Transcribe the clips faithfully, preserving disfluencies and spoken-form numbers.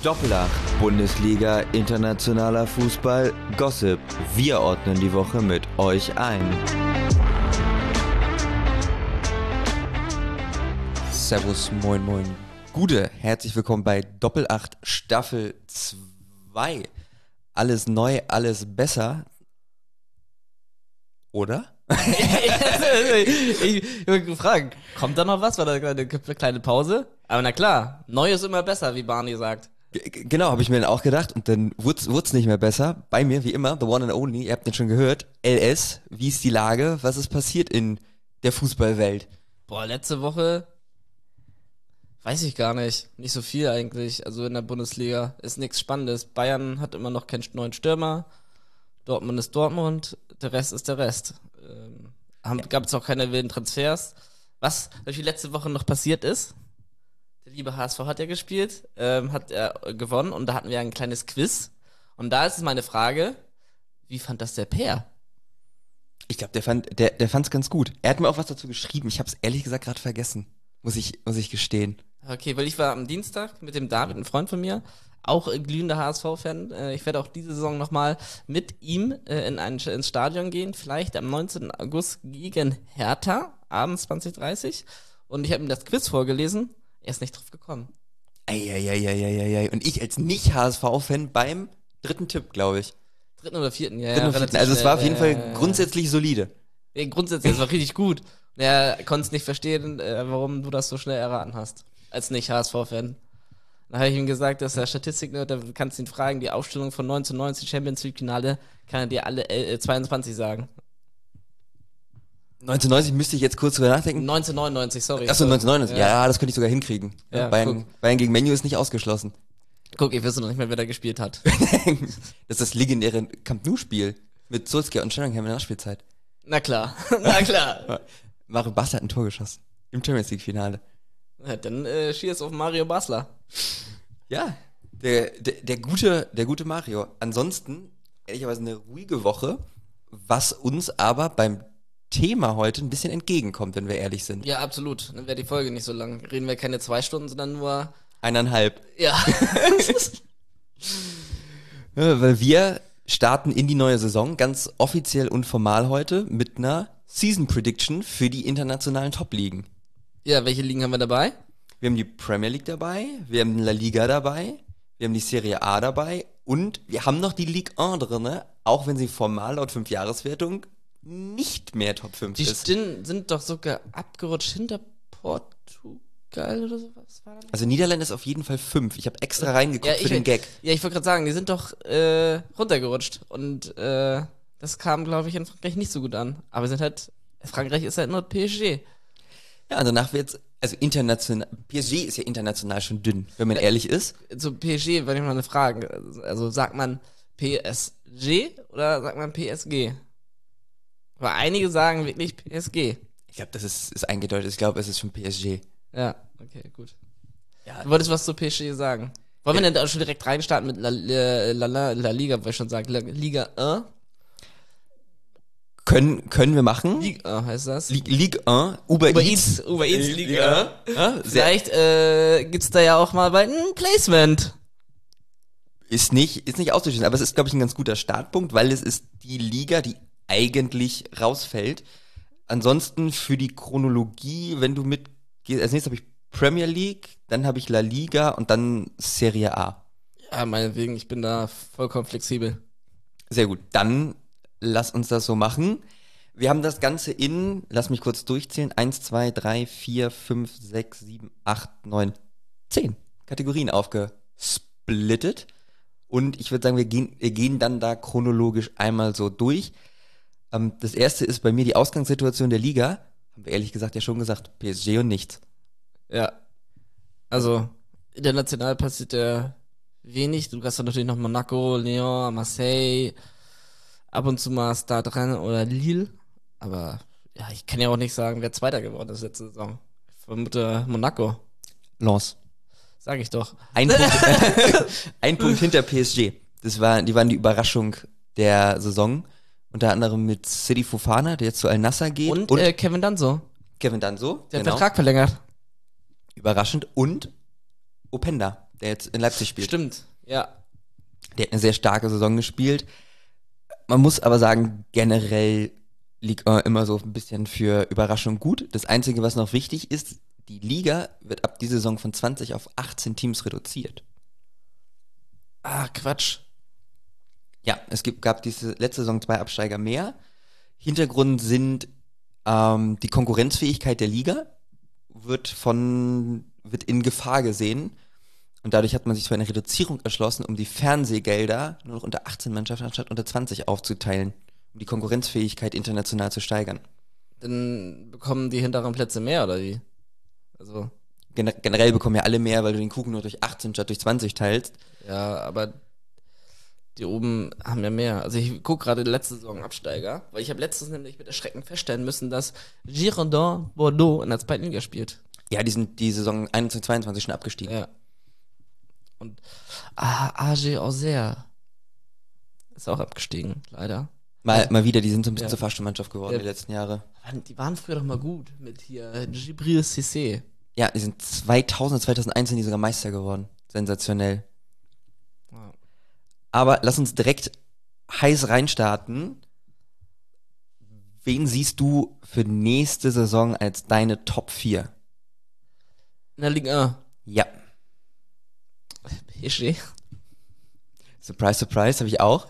Doppelacht, Bundesliga, internationaler Fußball, Gossip. Wir ordnen die Woche mit euch ein. Servus, moin, moin. Gute, herzlich willkommen bei Doppelacht Staffel zwei. Alles neu, alles besser. Oder? ich ich wollte gefragt, kommt da noch was? War da eine kleine Pause? Aber na klar, neu ist immer besser, wie Barney sagt. G- Genau, habe ich mir dann auch gedacht. Und dann wurde es nicht mehr besser. Bei mir, wie immer, the one and only, ihr habt den schon gehört, L S, wie ist die Lage? Was ist passiert in der Fußballwelt? Boah, letzte Woche, weiß ich gar nicht. Nicht so viel eigentlich. Also in der Bundesliga ist nichts Spannendes. Bayern hat immer noch keinen neuen Stürmer. Dortmund ist Dortmund. Der Rest ist der Rest. Ähm, haben, gab es auch keine wilden Transfers. Was natürlich letzte Woche noch passiert ist, der liebe H S V hat ja gespielt, ähm, hat er gewonnen und da hatten wir ein kleines Quiz. Und da ist meine Frage, wie fand das der Peer? Ich glaube, der fand der, der fand's ganz gut. Er hat mir auch was dazu geschrieben. Ich habe es ehrlich gesagt gerade vergessen. Muss ich, muss ich gestehen. Okay, weil ich war am Dienstag mit dem David, ein Freund von mir, auch äh, glühender H S V-Fan. Äh, ich werde auch diese Saison nochmal mit ihm äh, in ein, ins Stadion gehen, vielleicht am neunzehnten August gegen Hertha, abends zwanzig Uhr dreißig. Und ich habe ihm das Quiz vorgelesen, er ist nicht drauf gekommen. Eieieiei. Und ich als Nicht-H S V-Fan beim dritten Tipp, glaube ich. Dritten oder vierten, ja. Dritten ja oder vierten. relativ Also es war auf schnell. jeden Fall Äh, grundsätzlich solide. Ja, grundsätzlich, es war richtig gut. Und er konnte es nicht verstehen, äh, warum du das so schnell erraten hast. Als Nicht-H S V-Fan. Dann habe ich ihm gesagt, dass er Statistik, ne, da kannst du ihn fragen, die Aufstellung von neunzehnhundertneunzig Champions League Finale, kann er dir alle äh, zweiundzwanzig sagen. neunzehnhundertneunzig müsste ich jetzt kurz drüber nachdenken. neunzehnhundertneunundneunzig, sorry. Achso, neunzehnhundertneunundneunzig. Ja. ja, das könnte ich sogar hinkriegen. Ja, Bayern, Bayern gegen Man U ist nicht ausgeschlossen. Guck, ich wüsste noch nicht mehr, wer da gespielt hat. Das ist das legendäre Camp Nou-Spiel mit Solskjaer und Sheringham in der Nachspielzeit. Na klar, na klar. Mario Basler hat ein Tor geschossen. Im Champions League-Finale. Ja, dann äh, schieß auf Mario Basler. Ja, der, der, der, gute, der gute Mario. Ansonsten, ehrlicherweise eine ruhige Woche, was uns aber beim Thema heute ein bisschen entgegenkommt, wenn wir ehrlich sind. Ja, absolut. Dann wäre die Folge nicht so lang. Reden wir keine zwei Stunden, sondern nur... Eineinhalb. Ja. Ja, weil wir starten in die neue Saison, ganz offiziell und formal heute, mit einer Season Prediction für die internationalen Top-Ligen. Ja, welche Ligen haben wir dabei? Wir haben die Premier League dabei, wir haben La Liga dabei, wir haben die Serie A dabei und wir haben noch die Ligue eins drin, auch wenn sie formal laut Fünf-Jahres-Wertung nicht mehr Top fünf Die ist. Stin sind doch sogar abgerutscht hinter Portugal oder sowas. War da nicht? Also Niederlande ist auf jeden Fall fünf. Ich habe extra reingeguckt Ja, ich- für den Gag. Ja, ich wollte gerade sagen, die sind doch äh, runtergerutscht und äh, das kam, glaube ich, in Frankreich nicht so gut an. Aber sind halt, Frankreich ist halt nur P S G. Ja, und danach wird's, also international, P S G ist ja international schon dünn, wenn man ehrlich ist. Zu P S G wollte ich mal eine Frage. Also sagt man P S G oder sagt man P S G? Aber einige sagen wirklich P S G. Ich glaube, das ist, ist eingedeutet. Ich glaube, es ist schon P S G. Ja, okay, gut. Ja. Du wolltest was zu P S G sagen. Wollen wir denn da schon direkt reinstarten mit La, La, La, La, La Liga, wollte ich schon sagen. La, Liga eins? Können, können wir machen. Liga eins heißt das? Ligue, Ligue eins, Uber, Uber Eats. Eats, Uber Eats Liga Ja. eins. Ja, sehr, Vielleicht äh, gibt's da ja auch mal bald ein Placement. ist nicht, ist nicht auszuschließen, aber es ist, glaube ich, ein ganz guter Startpunkt, weil es ist die Liga, die eigentlich rausfällt. Ansonsten für die Chronologie, wenn du mitgehst, als nächstes habe ich Premier League, dann habe ich La Liga und dann Serie A. Ja, meinetwegen, ich bin da vollkommen flexibel. Sehr gut, dann lass uns das so machen. Wir haben das Ganze in, lass mich kurz durchzählen, eins, zwei, drei, vier, fünf, sechs, sieben, acht, neun, zehn Kategorien aufgesplittet. Und ich würde sagen, wir gehen, wir gehen dann da chronologisch einmal so durch. Ähm, das erste ist bei mir die Ausgangssituation der Liga. Haben wir ehrlich gesagt ja schon gesagt, P S G und nichts. Ja. Also, international passiert ja wenig. Du hast ja natürlich noch Monaco, Lyon, Marseille, ab und zu mal Stade Rennes oder Lille. Aber ja, ich kann ja auch nicht sagen, wer Zweiter geworden ist letzte Saison. Ich vermute Monaco. Lens. Sag ich doch. Ein Punkt, ein Punkt hinter P S G. Das war, die waren die Überraschung der Saison. Unter anderem mit Sidi Fofana, der jetzt zu Al-Nassr geht. Und, Und äh, Kevin Danso. Kevin Danso. Der genau. Vertrag verlängert. Überraschend. Und Openda, der jetzt in Leipzig spielt. Stimmt, ja. Der hat eine sehr starke Saison gespielt. Man muss aber sagen, generell Ligue eins immer so ein bisschen für Überraschung gut. Das Einzige, was noch wichtig ist, die Liga wird ab dieser Saison von zwanzig auf achtzehn Teams reduziert. Ah, Quatsch. Ja, es gibt, gab diese letzte Saison zwei Absteiger mehr. Hintergrund sind ähm, die Konkurrenzfähigkeit der Liga wird von wird in Gefahr gesehen. Und dadurch hat man sich für eine Reduzierung erschlossen, um die Fernsehgelder nur noch unter achtzehn Mannschaften anstatt unter zwanzig aufzuteilen, um die Konkurrenzfähigkeit international zu steigern. Dann bekommen die hinteren Plätze mehr, oder wie? Also. Gen- generell bekommen ja alle mehr, weil du den Kuchen nur durch achtzehn statt durch zwanzig teilst. Ja, aber die oben haben ja mehr. Also ich gucke gerade letzte Saison Absteiger, weil ich habe letztens nämlich mit Erschrecken feststellen müssen, dass Girondin Bordeaux in der zweiten Liga spielt. Ja, die sind die Saison einundzwanzig zweiundzwanzig schon abgestiegen. Ja. Und ah, A G Auxerre ist auch abgestiegen, leider. Mal, mal wieder, die sind so ein bisschen Ja. zur Fahrstuhlmannschaft geworden Ja. die letzten Jahre. Die waren früher doch mal gut mit hier Gibril Cissé. Ja, die sind zweitausend, zweitausendeins sind die sogar Meister geworden. Sensationell. Ja. Aber lass uns direkt heiß reinstarten. Wen siehst du für nächste Saison als deine Top vier? In der Liga eins. Ja. P S G. Surprise, surprise, habe ich auch.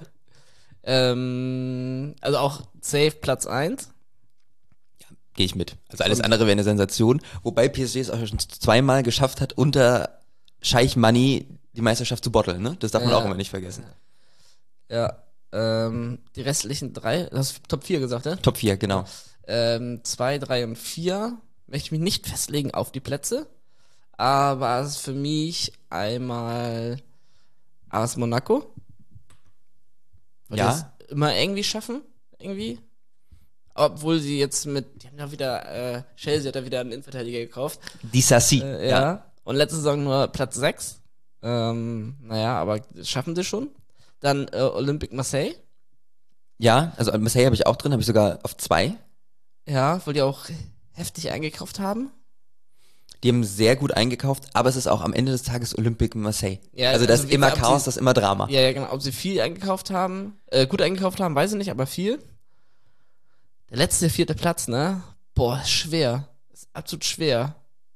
Ähm, also auch safe Platz eins. Gehe ich mit. Also alles Und- andere wäre eine Sensation. Wobei P S G es auch schon zweimal geschafft hat, unter Scheich Money die Meisterschaft zu botteln. Ne? Das darf man Ja. auch immer nicht vergessen. Ja. Ähm, die restlichen drei, du hast Top vier gesagt, ne? Top vier, genau. Ähm, zwei, drei und vier möchte ich mich nicht festlegen auf die Plätze. Aber es ist für mich einmal A S Monaco. Weil Ja. die es immer irgendwie schaffen. Irgendwie. Obwohl sie jetzt mit, die haben ja wieder, äh, Chelsea hat ja wieder einen Innenverteidiger gekauft. Die Sassi. Äh, ja. Und letzte Saison nur Platz sechs. Ähm, naja, aber das schaffen sie schon. Dann äh, Olympique Marseille. Ja, also Marseille habe ich auch drin, habe ich sogar auf zwei. Ja, weil die auch heftig eingekauft haben. Die haben sehr gut eingekauft, aber es ist auch am Ende des Tages Olympique Marseille. Ja, also das also ist wie immer gesagt, ob Chaos, sie- das ist immer Drama. Ja, ja, genau. Ob sie viel eingekauft haben, äh, gut eingekauft haben, weiß ich nicht, aber viel. Der letzte, vierte Platz, ne? Boah, ist schwer. Ist absolut schwer.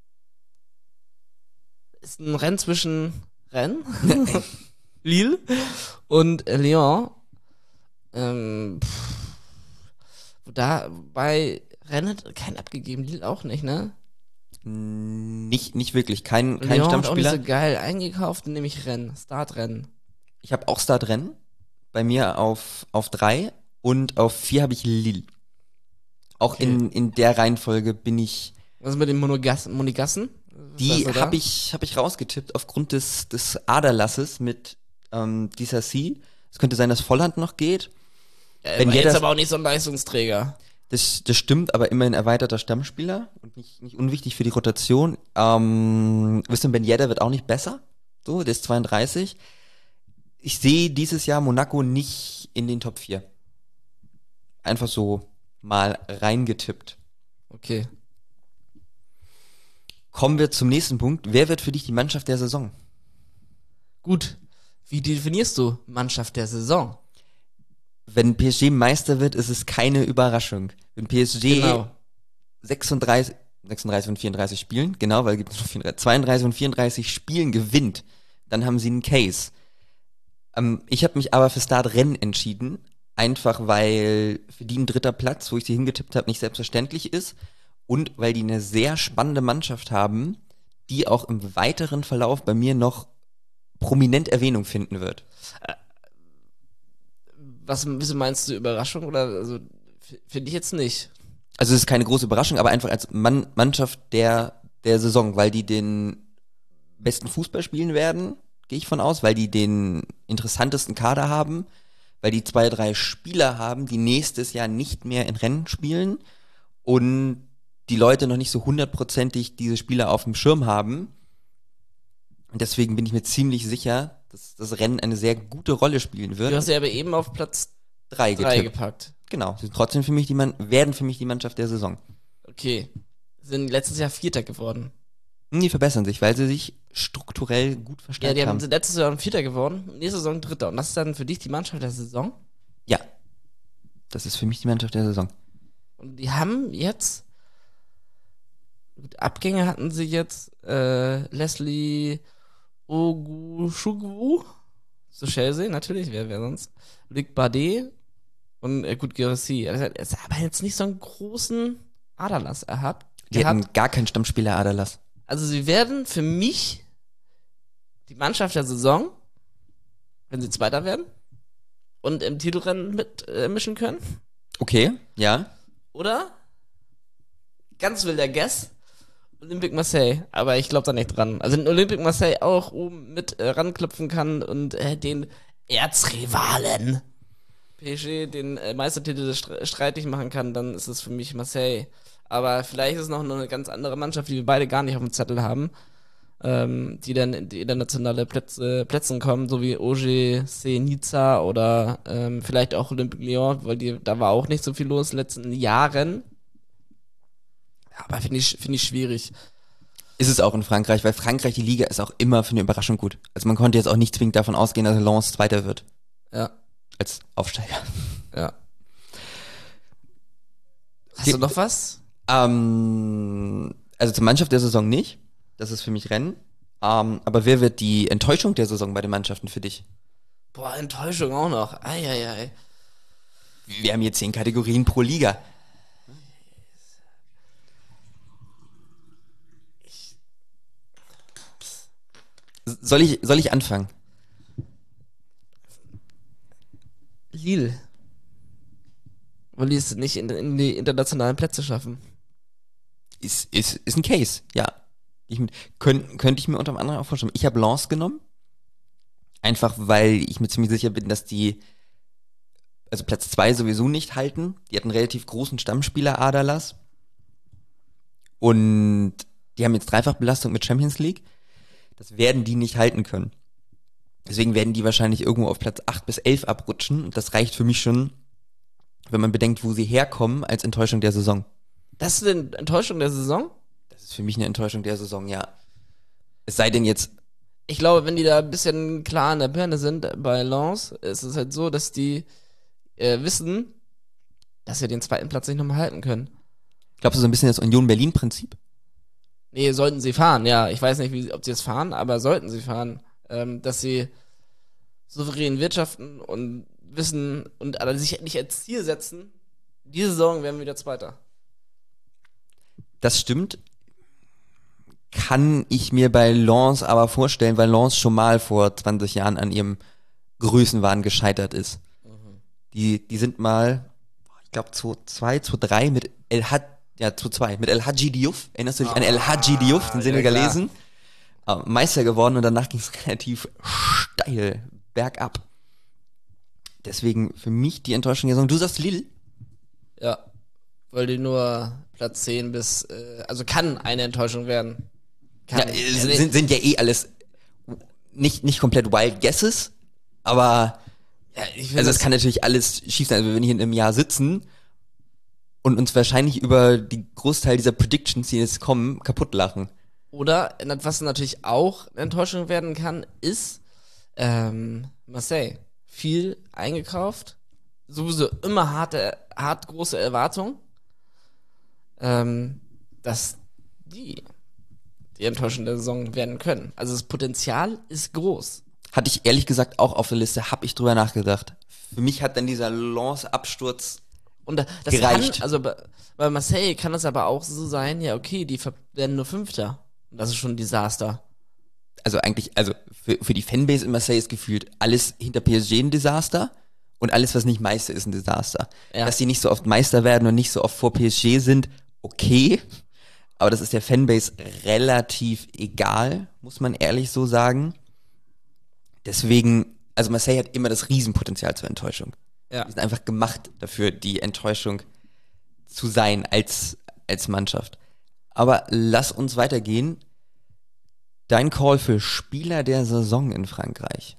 Ist ein Rennen zwischen Rennes, Lille und äh, Lyon. Ähm, pff, da, bei Rennes hat keinen abgegeben, Lille auch nicht, ne? Nicht, nicht wirklich, kein, kein Lyon hat auch Stammspieler. nicht so geil eingekauft, nämlich Rennes, Startrennen. Ich habe auch Startrennen. Bei mir auf, auf drei und auf vier habe ich Lille. Auch Okay. in, in der Reihenfolge bin ich. Was ist mit den Monogas Monegassen? Was Die hast du da? habe ich, hab ich rausgetippt aufgrund des, des Aderlasses mit ähm, dieser C. Es könnte sein, dass Volland noch geht. Ja, wenn war jeder- jetzt aber auch nicht so ein Leistungsträger. Das, das stimmt, aber immerhin erweiterter Stammspieler und nicht, nicht unwichtig für die Rotation. Ähm, Wissam Ben Yedder wird auch nicht besser. So, der ist zweiunddreißig. Ich sehe dieses Jahr Monaco nicht in den Top vier. Einfach so mal reingetippt. Okay. Kommen wir zum nächsten Punkt. Wer wird für dich die Mannschaft der Saison? Gut. Wie definierst du Mannschaft der Saison? Wenn P S G Meister wird, ist es keine Überraschung. Wenn P S G Genau. sechsunddreißig, sechsunddreißig von vierunddreißig Spielen, genau, weil es gibt noch vierunddreißig, zweiunddreißig von vierunddreißig Spielen gewinnt, dann haben sie einen Case. Ähm, ich habe mich aber für Startrennen entschieden, einfach weil für die ein dritter Platz, wo ich sie hingetippt habe, nicht selbstverständlich ist und weil die eine sehr spannende Mannschaft haben, die auch im weiteren Verlauf bei mir noch prominent Erwähnung finden wird. Was wieso meinst du Überraschung oder also f- finde ich jetzt nicht. Also es ist keine große Überraschung, aber einfach als Mann, Mannschaft der, der Saison, weil die den besten Fußball spielen werden, gehe ich von aus, weil die den interessantesten Kader haben, weil die zwei, drei Spieler haben, die nächstes Jahr nicht mehr in Rennen spielen und die Leute noch nicht so hundertprozentig diese Spieler auf dem Schirm haben. Und deswegen bin ich mir ziemlich sicher, dass das Rennen eine sehr gute Rolle spielen wird. Du hast ja aber eben auf Platz drei drei getippt. gepackt. Genau, sie sind trotzdem für mich die Man werden für mich die Mannschaft der Saison. Okay. Sind letztes Jahr Vierter geworden. Die verbessern sich, weil sie sich strukturell gut Ja, verstärkt die haben haben. sind letztes Jahr Vierter geworden, nächste Saison Dritter. Und das ist dann für dich die Mannschaft der Saison? Ja, das ist für mich die Mannschaft der Saison. Und die haben jetzt, gut, Abgänge hatten sie jetzt, äh, Leslie Oguchukwu, zu Chelsea natürlich, wer, wer sonst, Luc Bardet und äh, gut, Guirassy. Also, er hat aber jetzt nicht so einen großen Aderlass erhabt. Die gehabt. hatten gar keinen Stammspieler Aderlass. Also sie werden für mich die Mannschaft der Saison, wenn sie Zweiter werden und im Titelrennen mitmischen äh, mischen können. Okay, ja. Oder? Ganz wilder Guess. Olympique Marseille. Aber ich glaube da nicht dran. Also wenn Olympique Marseille auch oben mit äh, ranklopfen kann und äh, den Erzrivalen P S G den äh, Meistertitel stre- streitig machen kann, dann ist es für mich Marseille. Aber vielleicht ist es noch eine ganz andere Mannschaft, die wir beide gar nicht auf dem Zettel haben, ähm, die dann in die internationale Plätze, Plätzen kommen, so wie O G C Nizza oder ähm, vielleicht auch Olympique Lyon, weil die, da war auch nicht so viel los in den letzten Jahren. Aber finde ich, finde ich schwierig. Ist es auch in Frankreich, weil Frankreich, die Liga ist auch immer für eine Überraschung gut. Also man konnte jetzt auch nicht zwingend davon ausgehen, dass Lens Zweiter wird. Ja, Als Aufsteiger. ja. Hast du noch was? Ähm, also zur Mannschaft der Saison nicht. Das ist für mich Rennen. Ähm, aber wer wird die Enttäuschung der Saison bei den Mannschaften für dich? Boah, Enttäuschung auch noch. Eieiei. Wir haben hier zehn Kategorien pro Liga. Soll ich, soll ich anfangen? Lille. Weil die es nicht in, in die internationalen Plätze schaffen. Ist, ist, ist ein Case, ja. Ich, könnt, könnte ich mir unter anderem auch vorstellen. Ich habe Lens genommen. Einfach, weil ich mir ziemlich sicher bin, dass die also Platz zwei sowieso nicht halten. Die hatten einen relativ großen Stammspieler Aderlass. Und die haben jetzt Dreifachbelastung mit Champions League. Das werden die nicht halten können. Deswegen werden die wahrscheinlich irgendwo auf Platz acht bis elf abrutschen. Und das reicht für mich schon, wenn man bedenkt, wo sie herkommen, als Enttäuschung der Saison. Das ist eine Enttäuschung der Saison? Das ist für mich eine Enttäuschung der Saison, ja. Es sei denn jetzt, Ich glaube, wenn die da ein bisschen klar in der Birne sind bei Lens, ist es halt so, dass die äh, wissen, dass sie den zweiten Platz nicht nochmal halten können. glaubst du so ein bisschen das Union-Berlin-Prinzip? Nee, sollten sie fahren, ja. Ich weiß nicht, wie, ob sie es fahren, aber sollten sie fahren. Ähm, dass sie souverän wirtschaften und wissen und aber sich nicht als Ziel setzen, diese Saison werden wir wieder Zweiter. Das stimmt. Kann ich mir bei Lens aber vorstellen, weil Lens schon mal vor zwanzig Jahren an ihrem Größenwahn gescheitert ist. Mhm. Die, die sind mal, ich glaube, zweitausendzwei, zweitausenddrei mit El Had, ja, zweitausendzwei, mit El Hadji Diouf. Erinnerst du dich an El Hadji Diouf, den ja, Senegalesen? Äh, Meister geworden und danach ging es relativ steil bergab. Deswegen für mich die Enttäuschung der Saison. Du sagst Lille? Ja. Weil die nur Platz zehn bis, äh, also kann eine Enttäuschung werden. Kann. Ja, äh, sind, sind ja eh alles nicht, nicht komplett Wild Guesses, aber ja, ich find also das- es kann natürlich alles schief sein. Also wenn wir hier in einem Jahr sitzen und uns wahrscheinlich über die Großteil dieser Predictions, die jetzt kommen, kaputt lachen. Oder, was natürlich auch eine Enttäuschung werden kann, ist ähm, Marseille. Viel eingekauft. Sowieso immer harte, hart große Erwartungen. Ähm, dass die die Enttäuschung der Saison werden können. Also das Potenzial ist groß. Hatte ich ehrlich gesagt auch auf der Liste, habe ich drüber nachgedacht. Für mich hat dann dieser Lens-Absturz Und da- das gereicht. kann, also bei, bei Marseille kann es aber auch so sein, ja okay, die ver- werden nur Fünfter. Und das ist schon ein Desaster. also eigentlich, also für, für die Fanbase in Marseille ist gefühlt alles hinter P S G ein Desaster und alles, was nicht Meister ist, ein Desaster. Ja. Dass die nicht so oft Meister werden und nicht so oft vor P S G sind, okay, aber das ist der Fanbase relativ egal, muss man ehrlich so sagen. Deswegen, also Marseille hat immer das Riesenpotenzial zur Enttäuschung. Ja. Die sind einfach gemacht dafür, die Enttäuschung zu sein als, als Mannschaft. Aber lass uns weitergehen. Dein Call für Spieler der Saison in Frankreich.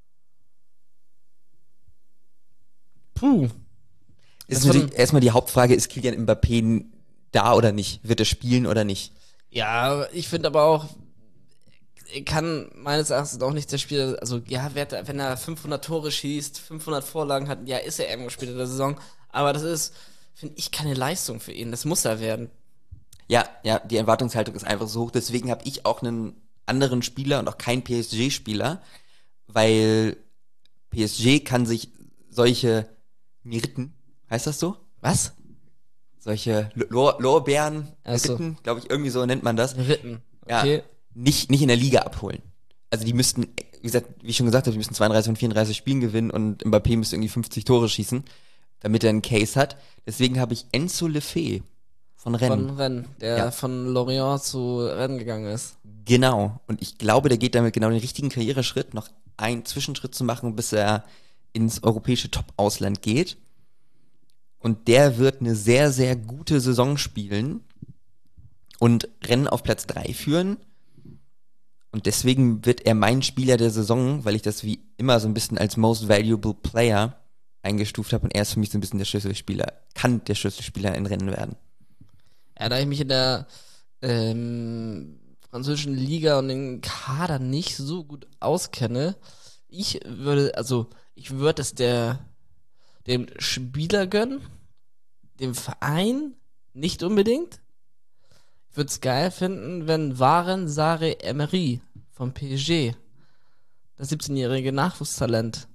Puh. Ist Das natürlich erstmal die Hauptfrage, ist Kylian Mbappé da oder nicht? Wird er spielen oder nicht? Ja, ich finde aber auch, er kann meines Erachtens auch nicht der Spieler, also ja, wenn er fünfhundert Tore schießt, fünfhundert Vorlagen hat, ja, ist er irgendwo Spieler der Saison, aber das ist, finde ich, keine Leistung für ihn, das muss er werden. Ja, ja, die Erwartungshaltung ist einfach so hoch, deswegen habe ich auch einen anderen Spieler und auch keinen P S G-Spieler, weil P S G kann sich solche Meriten, heißt das so? Was? Solche Lor- Lorbeeren, Ach so. Meriten, glaube ich, irgendwie so nennt man das. Ritten. Okay. Ja, nicht, nicht in der Liga abholen. Also die müssten, wie gesagt, wie ich schon gesagt habe, die müssten zweiunddreißig von vierunddreißig Spielen gewinnen und Mbappé müsste irgendwie fünfzig Tore schießen, damit er einen Case hat. Deswegen habe ich Enzo Lefebvre von Rennes. Von Rennes, der Ja. von Lorient zu Rennes gegangen ist. Genau. Und ich glaube, der geht damit genau den richtigen Karriereschritt, noch einen Zwischenschritt zu machen, bis er ins europäische Top-Ausland geht. Und der wird eine sehr, sehr gute Saison spielen und Rennen auf Platz drei führen. Und deswegen wird er mein Spieler der Saison, weil ich das wie immer so ein bisschen als Most Valuable Player eingestuft habe. Und er ist für mich so ein bisschen der Schlüsselspieler, kann der Schlüsselspieler in Rennen werden. Ja, da ich mich in der ähm, französischen Liga und den Kader nicht so gut auskenne, ich würde, also ich würde es der dem Spieler gönnen, dem Verein nicht unbedingt. Ich würde es geil finden, wenn Waren Sarri Emery vom P S G, das siebzehnjährige Nachwuchstalent,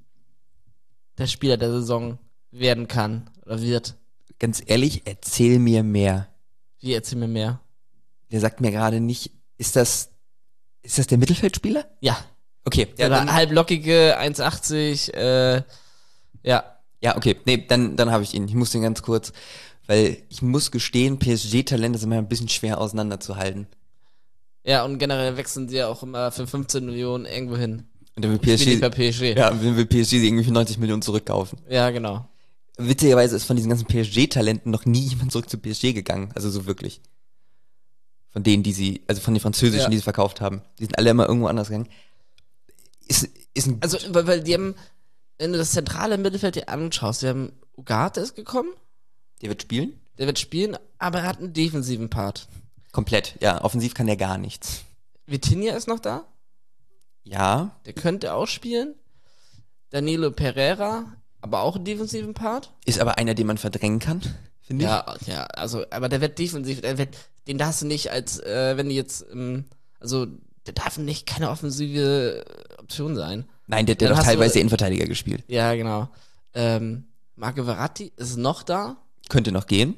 der Spieler der Saison werden kann oder wird. Ganz ehrlich, erzähl mir mehr. Wie, erzähl mir mehr. Der sagt mir gerade nicht, ist das, ist das der Mittelfeldspieler? Ja, Okay, ja, oder dann, halblockige eins achtzig, äh, ja. ja, okay, nee, dann, dann habe ich ihn. Ich muss den ganz kurz, weil ich muss gestehen, P S G-Talente sind immer ein bisschen schwer auseinanderzuhalten. Ja, und generell wechseln sie ja auch immer für fünfzehn Millionen irgendwo hin. Und dann will P S G. P S G, Bei P S G. ja, dann will P S G sie irgendwie für neunzig Millionen zurückkaufen. Ja, genau. Witzigerweise ist von diesen ganzen P S G-Talenten noch nie jemand zurück zu P S G gegangen. Also so wirklich. Von denen, die sie, also von den Französischen, Ja. die sie verkauft haben. Die sind alle immer irgendwo anders gegangen. Ist, ist ein, Also, weil, weil die haben, wenn du das zentrale Mittelfeld dir anschaust, wir haben Ugarte ist gekommen, der wird spielen? der wird spielen, aber er hat einen defensiven Part. Komplett, ja. Offensiv kann der gar nichts. Vitinha ist noch da, Ja, der könnte auch spielen. Danilo Pereira, aber auch einen defensiven Part. ist aber einer, den man verdrängen kann, finde ich. Ja, ja, also, aber der wird defensiv, der wird, den darfst du nicht als, äh, wenn du jetzt, ähm, also, der darf nicht keine offensive Option sein. Nein, der, der Dann hat doch hast du- teilweise Innenverteidiger gespielt. Ja, genau. Ähm, Marco Verratti ist noch da, Könnte noch gehen.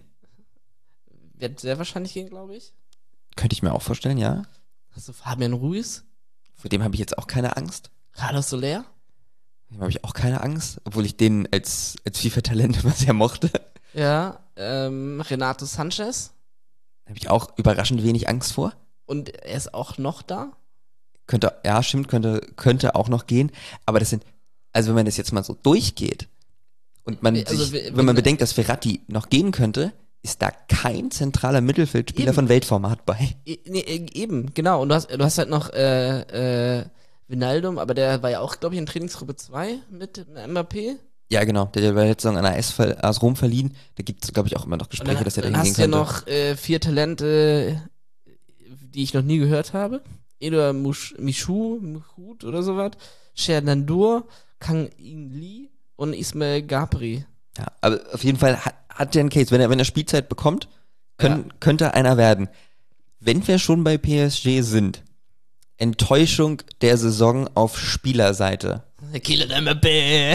wird sehr wahrscheinlich gehen, glaube ich. Könnte ich mir auch vorstellen, ja. Hast du Fabian Ruiz, Vor dem habe ich jetzt auch keine Angst. Carlos Soler? Vor dem habe ich auch keine Angst, obwohl ich den als, als FIFA-Talent immer sehr mochte. Ja, ähm, Renato Sanchez. Habe ich auch überraschend wenig Angst vor. Und er ist auch noch da. Könnte, ja, stimmt, könnte, könnte auch noch gehen. Aber das sind, also wenn man das jetzt mal so durchgeht und man Also, sich, wir- wenn man wir- bedenkt, dass Verratti noch gehen könnte, ist da kein zentraler Mittelfeldspieler Eben. von Weltformat bei. E nee, e- eben, genau. Und du hast, du hast halt noch äh, äh, Wijnaldum, aber der war ja auch, glaube ich, in Trainingsgruppe zwei mit Mbappé. Ja, genau. Der hat bei der letzten Saison an A S, ver- A S Rom verliehen. Da gibt es, glaube ich, auch immer noch Und Gespräche, dann, dass er da dann hingehen hast du ja könnte. noch äh, vier Talente, die ich noch nie gehört habe. Eduard Mush- Michou, Michoud oder sowas. Sherdandour, Kang In Lee und Ismail Gabri. Ja, aber auf jeden Fall hat, hat der einen Case. Wenn er, wenn er Spielzeit bekommt, können, könnte einer werden. Wenn wir schon bei P S G sind, Enttäuschung der Saison auf Spielerseite. Kylian Mbappé.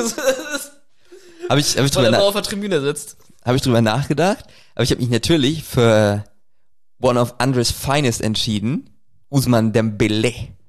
Habe ich, hab ich, Weil drüber er na- immer auf der Tribüne sitzt. hab ich drüber nachgedacht, aber ich habe mich natürlich für one of Andres Finest entschieden, Ousmane Dembélé.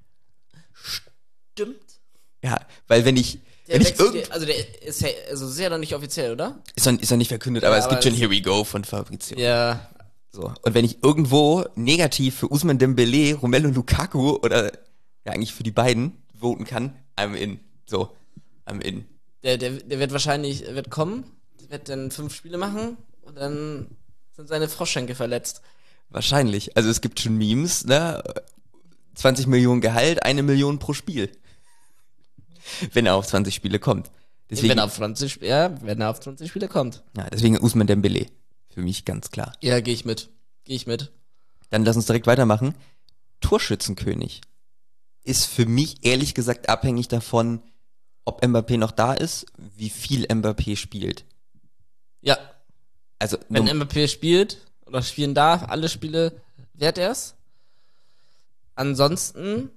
Stimmt. Ja, weil wenn ich, Der wenn ich wechselt, irgend, also der ist ja, also ist ja noch nicht offiziell, oder? ist noch, ist noch nicht verkündet, aber Ja, es aber gibt schon es- Here We Go von Fabrizio. Ja. So. Und wenn ich irgendwo negativ für Ousmane Dembélé, Romelu Lukaku oder ja eigentlich für die beiden voten kann, I'm in. So, I'm in. Der, der, der wird wahrscheinlich, wird kommen, der wird dann fünf Spiele machen und dann sind seine Froschschenkel verletzt. Wahrscheinlich. Also es gibt schon Memes, ne? zwanzig Millionen Gehalt, eine Million pro Spiel. Wenn er auf zwanzig Spiele kommt. Deswegen, wenn er auf zwanzig, Sp- ja, wenn er auf zwanzig Spiele kommt. ja, deswegen Ousmane Dembélé. Für mich ganz klar. Ja, gehe ich mit. Gehe ich mit. Dann lass uns direkt weitermachen. Torschützenkönig ist für mich ehrlich gesagt abhängig davon, ob Mbappé noch da ist, wie viel Mbappé spielt. Ja, Also wenn num- Mbappé spielt oder spielen darf, alle Spiele, wert er's. Ansonsten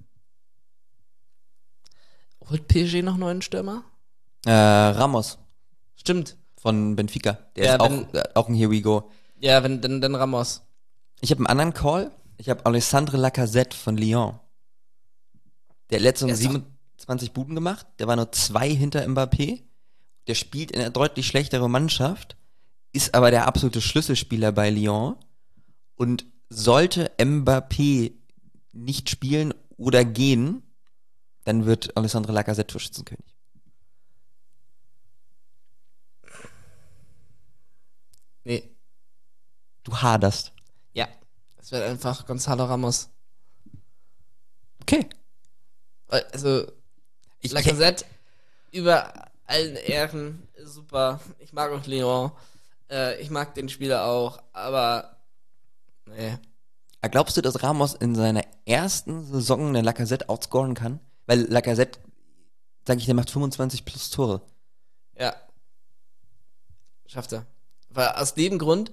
holt P S G noch neuen Stürmer? äh, Ramos Stimmt. von Benfica, der Ja, ist auch, wenn- äh, auch ein Here we go. Ja, wenn dann, dann Ramos. Ich habe einen anderen Call. Ich habe Alessandre Lacazette von Lyon. Der hat letzte Der Saison ist doch- siebenundzwanzig Buden gemacht. Der war nur zwei hinter Mbappé. Der spielt in einer deutlich schlechteren Mannschaft, ist aber der absolute Schlüsselspieler bei Lyon. Und sollte Mbappé nicht spielen oder gehen, dann wird Alessandre Lacazette Torschützenkönig. Nee. Du haderst. Ja. Es wird einfach Gonzalo Ramos. Okay. Weil, Also, Ich, Lacazette über allen Ehren, super. Ich mag auch Leon. Äh, ich mag den Spieler auch, aber nee. Glaubst du, dass Ramos in seiner ersten Saison eine Lacazette outscoren kann? Weil Lacazette, sag ich, der macht fünfundzwanzig plus Tore. Ja. Schafft er. Weil aus dem Grund,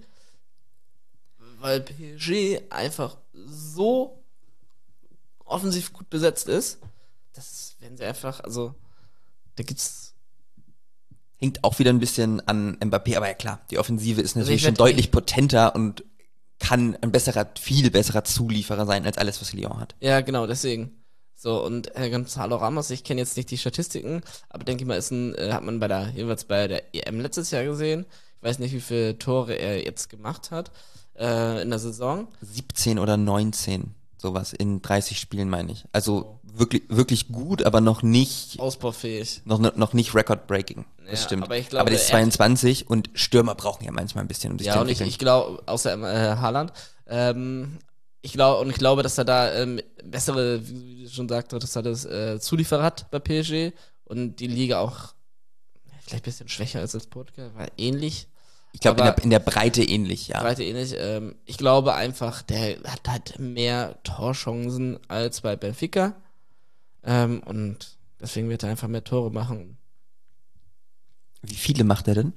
weil P S G einfach so offensiv gut besetzt ist, das werden sie einfach, also da gibt's. Hängt auch wieder ein bisschen an Mbappé, aber ja klar, die Offensive ist natürlich ich schon werd- deutlich potenter und kann ein besserer, viel besserer Zulieferer sein als alles, was Lyon hat. Ja, genau, deswegen. So, und äh, Gonzalo Ramos, ich kenne jetzt nicht die Statistiken, aber denke ich mal, ist ein, äh, hat man bei der, jeweils bei der E M letztes Jahr gesehen. Ich weiß nicht, wie viele Tore er jetzt gemacht hat äh, in der Saison. siebzehn oder neunzehn, sowas in dreißig Spielen, meine ich. Also wirklich, wirklich gut, aber noch nicht, Ausbaufähig. noch, noch nicht record-breaking. Das Ja, stimmt. aber ich glaube, aber der ist er- zweiundzwanzig und Stürmer brauchen ja manchmal ein bisschen, um sich Ja, zu und ich, entwickeln. ich glaube, außer äh, Haaland, ähm, ich glaube, und ich glaube, dass er da ähm, bessere, wie du schon sagte, dass er das äh, Zulieferer hat bei P S G und die Liga auch vielleicht ein bisschen schwächer als das Portugal, war ähnlich, Ich glaube, in aber- der, in der Breite ähnlich, ja. Breite ähnlich. Ähm, ich glaube einfach, der hat halt mehr Torchancen als bei Benfica ähm, und deswegen wird er einfach mehr Tore machen. Wie viele macht er denn?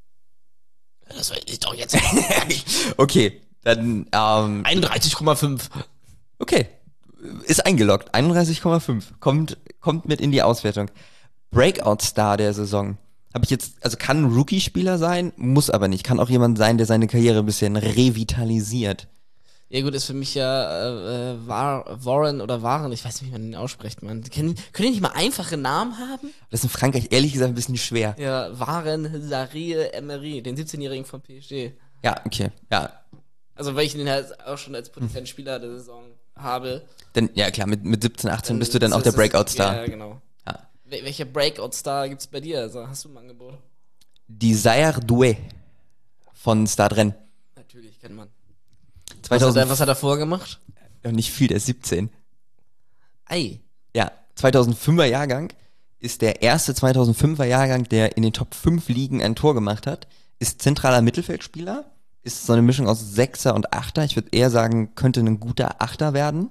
Das weiß ich doch jetzt. Okay, dann, ähm, einunddreißig Komma fünf. okay. Ist eingeloggt. einunddreißig Komma fünf. Kommt, kommt mit in die Auswertung. Breakout-Star der Saison. Habe ich jetzt, also kann ein Rookie-Spieler sein, muss aber nicht. Kann auch jemand sein, der seine Karriere ein bisschen revitalisiert. Ja gut, ist für mich ja äh, War, Warren oder Waren, ich weiß nicht, wie man den ausspricht, man. Können, können die nicht mal einfache Namen haben? Das ist in Frankreich ehrlich gesagt ein bisschen schwer. Ja, Waren, Sarie, Emery, den siebzehnjährigen von P S G. Ja, okay. Ja. Also weil ich den halt auch schon als potenziellen Spieler der Saison habe. Denn, ja klar, mit, mit siebzehn, achtzehn Dann bist du dann ist auch das- der Breakout-Star. Ja, genau. Ja. Wel- Welcher Breakout-Star gibt's bei dir? Also, hast du ein Angebot? Desire Doué von Stade Natürlich, kennt man. Was hat, zweitausend, er, was hat er vorgemacht? ja, nicht viel, der ist siebzehn. Ei. Ja, zweitausendfünfer Jahrgang, ist der erste zweitausendfünfer Jahrgang, der in den Top fünf Ligen ein Tor gemacht hat, ist zentraler Mittelfeldspieler, ist so eine Mischung aus Sechser und Achter. Ich würde eher sagen, könnte ein guter Achter werden.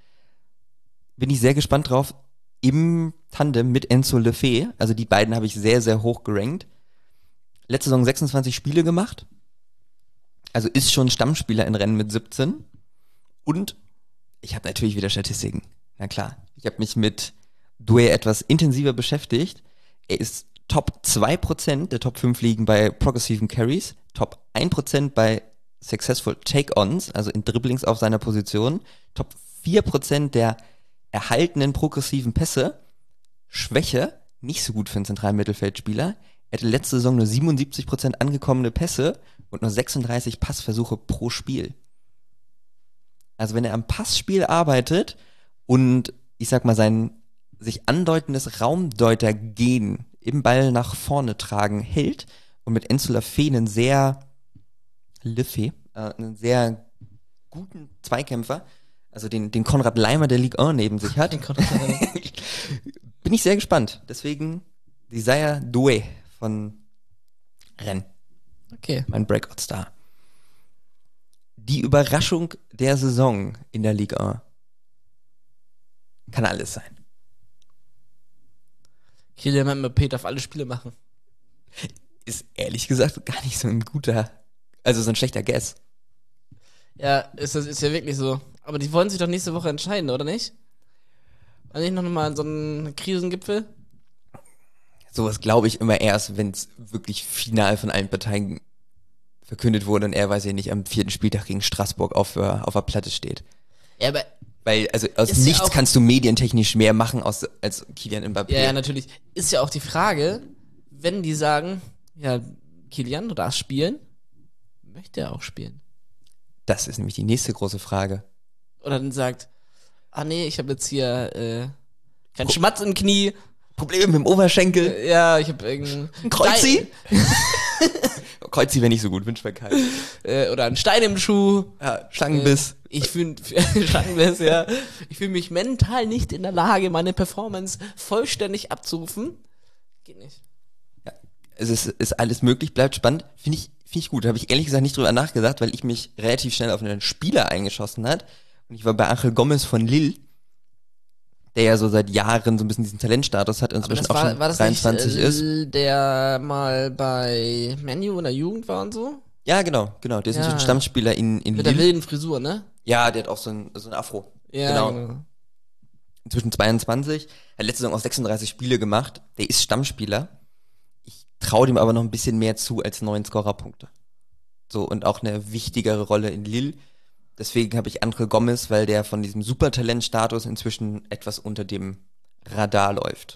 Bin ich sehr gespannt drauf. Im Tandem mit Enzo Lefebvre, also die beiden habe ich sehr, sehr hoch gerankt. Letzte Saison sechsundzwanzig Spiele gemacht. Also ist schon Stammspieler in Rennen mit siebzehn. Und ich habe natürlich wieder Statistiken. Na klar. Ich habe mich mit Doué etwas intensiver beschäftigt. Er ist Top zwei Prozent der Top fünf Ligen bei progressiven Carries, Top ein Prozent bei Successful Take-Ons, also in Dribblings auf seiner Position, Top vier Prozent der erhaltenen progressiven Pässe. Schwäche, nicht so gut für einen zentralen Mittelfeldspieler. Er hatte letzte Saison nur siebenundsiebzig Prozent angekommene Pässe und nur sechsunddreißig Passversuche pro Spiel. Also wenn er am Passspiel arbeitet und ich sag mal sein sich andeutendes Raumdeuter-Gen im Ball nach vorne tragen hält und mit Enzo Lefebvre einen sehr Lefebvre, äh, einen sehr guten Zweikämpfer, also den, den Konrad Leimer der Ligue eins neben sich hat, bin ich sehr gespannt. Deswegen Desire Doué von Rennes, Okay. mein Breakout-Star. Die Überraschung der Saison in der Liga kann alles sein. Kylian Mbappé darf alle Spiele machen. Ist ehrlich gesagt gar nicht so ein guter, also so ein schlechter Guess. Ja, ist, das ist ja wirklich so. Aber die wollen sich doch nächste Woche entscheiden, oder nicht? War nicht noch mal so ein Krisengipfel? Sowas glaube ich immer erst, wenn es wirklich final von allen Parteien verkündet wurde und er, weiß ich nicht, am vierten Spieltag gegen Straßburg auf, auf der Platte steht. Ja, aber Weil, also aus Ist ja nichts auch- kannst du medientechnisch mehr machen aus, als Kylian Mbappé. ja, ja, natürlich. Ist ja auch die Frage, wenn die sagen, ja, Kylian, du darfst spielen, möchte er auch spielen. Das ist nämlich die nächste große Frage. Oder dann sagt, ah nee, ich habe jetzt hier äh, keinen Schmatz im Knie. Probleme mit dem Oberschenkel. Äh, Ja, ich habe irgendein Ein Kreuzi? Kreuzi wäre nicht so gut, wünscht mir keinen. Stein, äh, oder ein Stein im Schuh. Ja, Schlangenbiss. Äh, ich fühle ja. Ich fühle mich mental nicht in der Lage, meine Performance vollständig abzurufen. Geht nicht. Es ist, ist alles möglich, bleibt spannend. Finde ich, finde ich gut. Da habe ich ehrlich gesagt nicht drüber nachgedacht, weil ich mich relativ schnell auf einen Spieler eingeschossen hat. Und ich war bei Angel Gomez von Lille, der ja so seit Jahren so ein bisschen diesen Talentstatus hat, Aber inzwischen das auch war, schon war das dreiundzwanzig nicht, ist. äh, der mal bei Menu in der Jugend war und so? Ja, genau, genau. Der ist Ja. inzwischen Stammspieler in, in Mit der Lille. wilden Frisur, ne? Ja, der hat auch so ein, so ein Afro. Ja, Genau. genau. Inzwischen zweiundzwanzig. Hat letzte Saison auch sechsunddreißig Spiele gemacht. Der ist Stammspieler. Ich traue dem aber noch ein bisschen mehr zu als neun Scorerpunkte. So, und auch eine wichtigere Rolle in Lille. Deswegen habe ich Angel Gomez, weil der von diesem Supertalentstatus inzwischen etwas unter dem Radar läuft.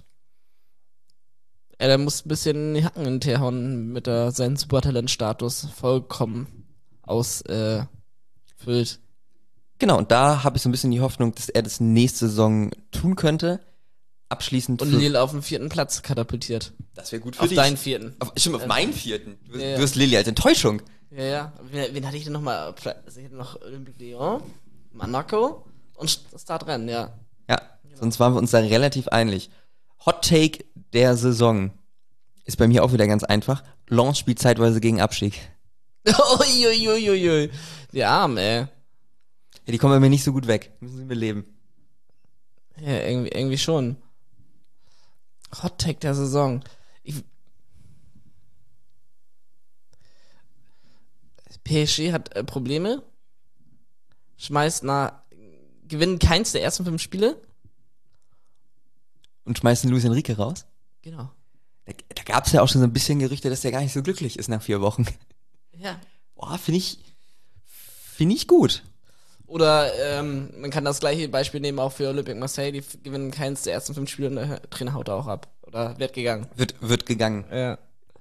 Ja, der muss ein bisschen die Hacken in den Tee hauen, mit der seinen Supertalentstatus vollkommen ausfüllt. Äh, Genau, und da habe ich so ein bisschen die Hoffnung, dass er das nächste Saison tun könnte. Abschließend und für, Lille auf den vierten Platz katapultiert. das wäre gut für Auf dich. deinen vierten. Auf, stimmt, auf meinen vierten. Du, wirst- Ja, ja. du wirst Lilly als Enttäuschung. Ja, ja. Wen, wen hatte ich denn nochmal? Also ich hatte noch Olympique Lyon, Monaco und Startrennen, ja. Ja, sonst waren wir uns da relativ einig. Hot Take der Saison ist bei mir auch wieder ganz einfach. Lens spielt zeitweise gegen Abstieg. Uiuiuiui. Die Armen, ey. Ja, die kommen bei mir nicht so gut weg. Müssen sie mit leben. Ja, irgendwie, irgendwie schon. Hot Take der Saison. Ich, P S G hat äh, Probleme. Schmeißt nach. Gewinnen keins der ersten fünf Spiele. Und schmeißen Luis Enrique raus. Genau. Da, da gab es ja auch schon so ein bisschen Gerüchte, dass der gar nicht so glücklich ist nach vier Wochen. Ja. Boah, finde ich, finde ich gut. Oder ähm, man kann das gleiche Beispiel nehmen auch für Olympique Marseille. Die f- gewinnen keins der ersten fünf Spiele und der Trainer haut auch ab. Oder wird gegangen. Wird, wird gegangen. Ja.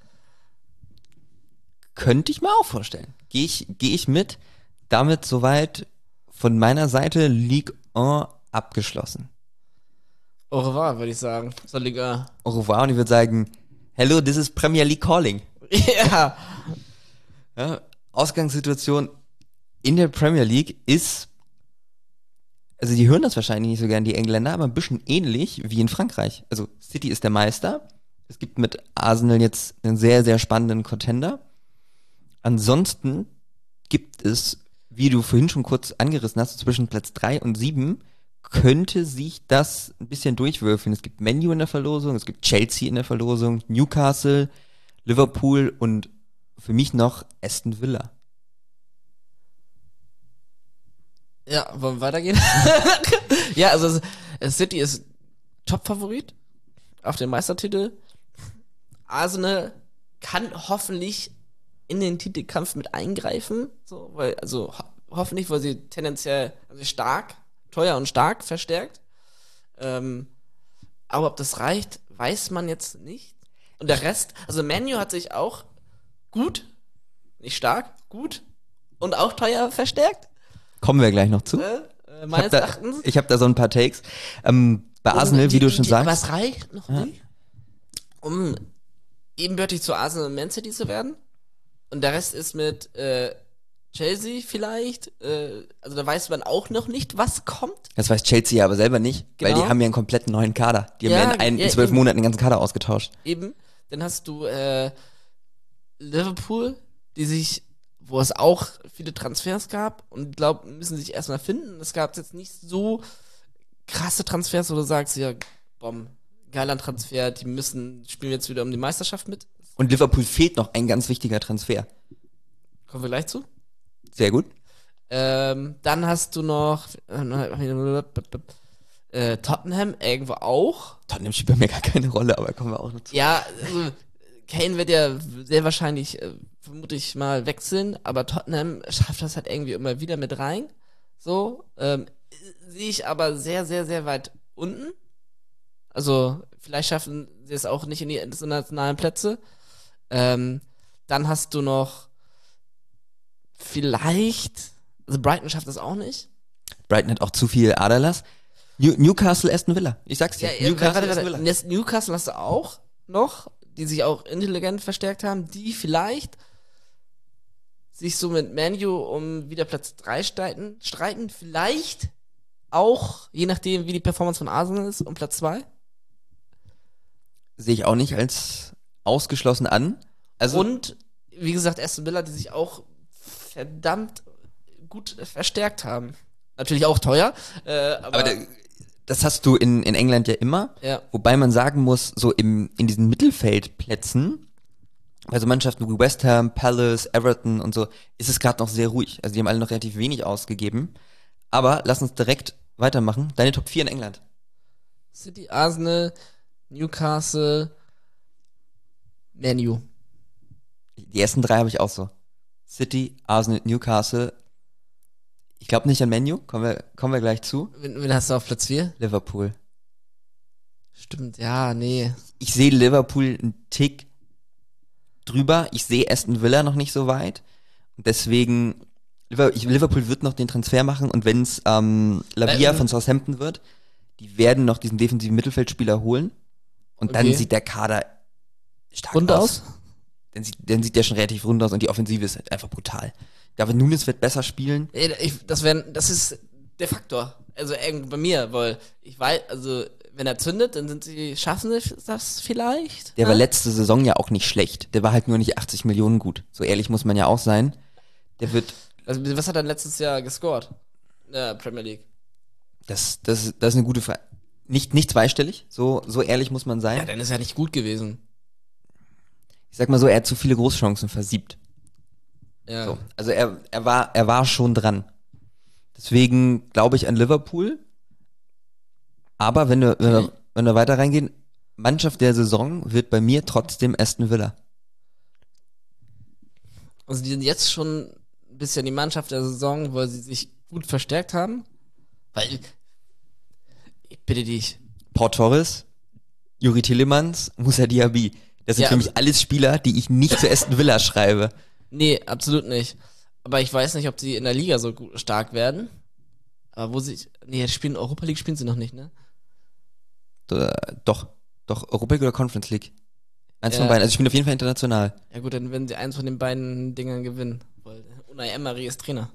Könnte ich mir auch vorstellen. Gehe ich, geh ich mit. Damit soweit von meiner Seite Ligue eins abgeschlossen. Au revoir, würde ich sagen. So Liga. Au revoir, und ich würde sagen, hello, this is Premier League calling. Ja. Ja, Ausgangssituation in der Premier League ist, also die hören das wahrscheinlich nicht so gern, die Engländer, aber ein bisschen ähnlich wie in Frankreich. Also City ist der Meister. Es gibt mit Arsenal jetzt einen sehr, sehr spannenden Contender. Ansonsten gibt es, wie du vorhin schon kurz angerissen hast, zwischen Platz drei und sieben könnte sich das ein bisschen durchwürfeln. Es gibt Man U in der Verlosung, es gibt Chelsea in der Verlosung, Newcastle, Liverpool und für mich noch Aston Villa. Ja, wollen wir weitergehen? Ja, also äh, City ist Top-Favorit auf den Meistertitel. Arsenal kann hoffentlich in den Titelkampf mit eingreifen, so, weil, also ho hoffentlich, weil sie tendenziell also stark, teuer und stark verstärkt. Ähm, aber ob das reicht, weiß man jetzt nicht. Und der Rest, also Manu hat sich auch gut, nicht stark, gut und auch teuer verstärkt. Kommen wir gleich noch zu. Äh, Ich habe meines da, Erachtens. ich hab da so ein paar Takes. Ähm, bei Arsenal, Um wie du die- schon die- sagst. Was reicht noch nicht, um ebenbürtig zu Arsenal und Man City zu werden. Und der Rest ist mit äh, Chelsea vielleicht. Äh, also da weiß man auch noch nicht, was kommt. Das weiß Chelsea ja aber selber nicht, weil Genau. die haben ja einen kompletten neuen Kader. Die haben Ja, ja in, ein, ja, in zwölf eben. Monaten den ganzen Kader ausgetauscht. Eben. Dann hast du äh, Liverpool, die sich, wo es auch viele Transfers gab und ich glaube, müssen sich erstmal finden. Es gab jetzt nicht so krasse Transfers, wo du sagst, ja, bom, geiler Transfer, die müssen, spielen jetzt wieder um die Meisterschaft mit. Und Liverpool fehlt noch ein ganz wichtiger Transfer. Kommen wir gleich zu. Sehr gut. Ähm, dann hast du noch äh, Tottenham irgendwo auch. Tottenham spielt bei mir gar keine Rolle, aber kommen wir auch noch zu. Ja, also Kane wird ja sehr wahrscheinlich, äh, vermute ich mal, wechseln, aber Tottenham schafft das halt irgendwie immer wieder mit rein. So, ähm, sehe ich aber sehr, sehr, sehr weit unten. Also, vielleicht schaffen sie es auch nicht in die internationalen Plätze. Ähm, dann hast du noch vielleicht, also Brighton schafft das auch nicht. Brighton hat auch zu viel Aderlass. New- Newcastle, Aston Villa. Ich sag's dir. Ja, Newcastle, warte, Aston warte, Villa. warte. Newcastle hast du auch noch, die sich auch intelligent verstärkt haben, die vielleicht sich so mit Manu um wieder Platz drei streiten, streiten, vielleicht auch, je nachdem, wie die Performance von Arsenal ist, um Platz zwei. Sehe ich auch nicht als ausgeschlossen an. Also, Und, wie gesagt, Aston Villa, die sich auch verdammt gut verstärkt haben. Natürlich auch teuer, äh, aber, aber der, das hast du in, in England ja immer. ja. Wobei man sagen muss, so im, in diesen Mittelfeldplätzen, bei so Mannschaften wie West Ham, Palace, Everton und so, ist es gerade noch sehr ruhig. Also die haben alle noch relativ wenig ausgegeben. Aber lass uns direkt weitermachen. Deine Top vier in England. City, Arsenal, Newcastle, Man U. Die ersten drei habe ich auch so. City, Arsenal, Newcastle. Ich glaube nicht an Man U. Kommen wir, kommen wir gleich zu. Wen, wen hast du auf Platz vier? Liverpool. Stimmt, ja, nee. Ich sehe Liverpool einen Tick drüber. Ich sehe Aston Villa noch nicht so weit. Und deswegen, Liverpool wird noch den Transfer machen. Und wenn es ähm, Lavia Ähm. von Southampton wird, die werden noch diesen defensiven Mittelfeldspieler holen. Und dann Okay. sieht der Kader stark Rund aus. aus? Dann sieht, dann sieht der schon relativ rund aus und die Offensive ist halt einfach brutal. David Nunes wird besser spielen. Ey, Ich, das, wär, das ist der Faktor. Also irgend bei mir, weil ich weiß, also wenn er zündet, dann sind sie, schaffen sie das vielleicht? Der war Ja? letzte Saison ja auch nicht schlecht. Der war halt nur nicht achtzig Millionen gut. So ehrlich muss man ja auch sein. Der wird, Also, was hat er letztes Jahr gescored? In der Premier League. das, das, das ist eine gute Frage. Nicht, nicht zweistellig, so, so ehrlich muss man sein. Ja, dann ist er nicht gut gewesen. Ich sag mal so, er hat zu viele Großchancen versiebt. Ja. So. Also er, er war, er war schon dran. Deswegen glaube ich an Liverpool. Aber wenn wir, wenn wir, wenn wir weiter reingehen, Mannschaft der Saison wird bei mir trotzdem Aston Villa. Also die sind jetzt schon ein bisschen die Mannschaft der Saison, weil sie sich gut verstärkt haben. Weil, ich bitte dich. Pau Torres, Juri Tillemans, Moussa Diaby. Das sind Ja, für mich also- alles Spieler, die ich nicht zu Aston Villa schreibe. Nee, absolut nicht. Aber ich weiß nicht, ob sie in der Liga so gut, stark werden. Aber wo sie, nee, spielen Europa League spielen sie noch nicht, ne? Äh, Doch, doch, Europa League oder Conference League. Eins Ja. von beiden. Also ich bin auf jeden Fall international. Ja gut, dann werden sie eins von den beiden Dingern gewinnen. Weil Unai Emery ist Trainer.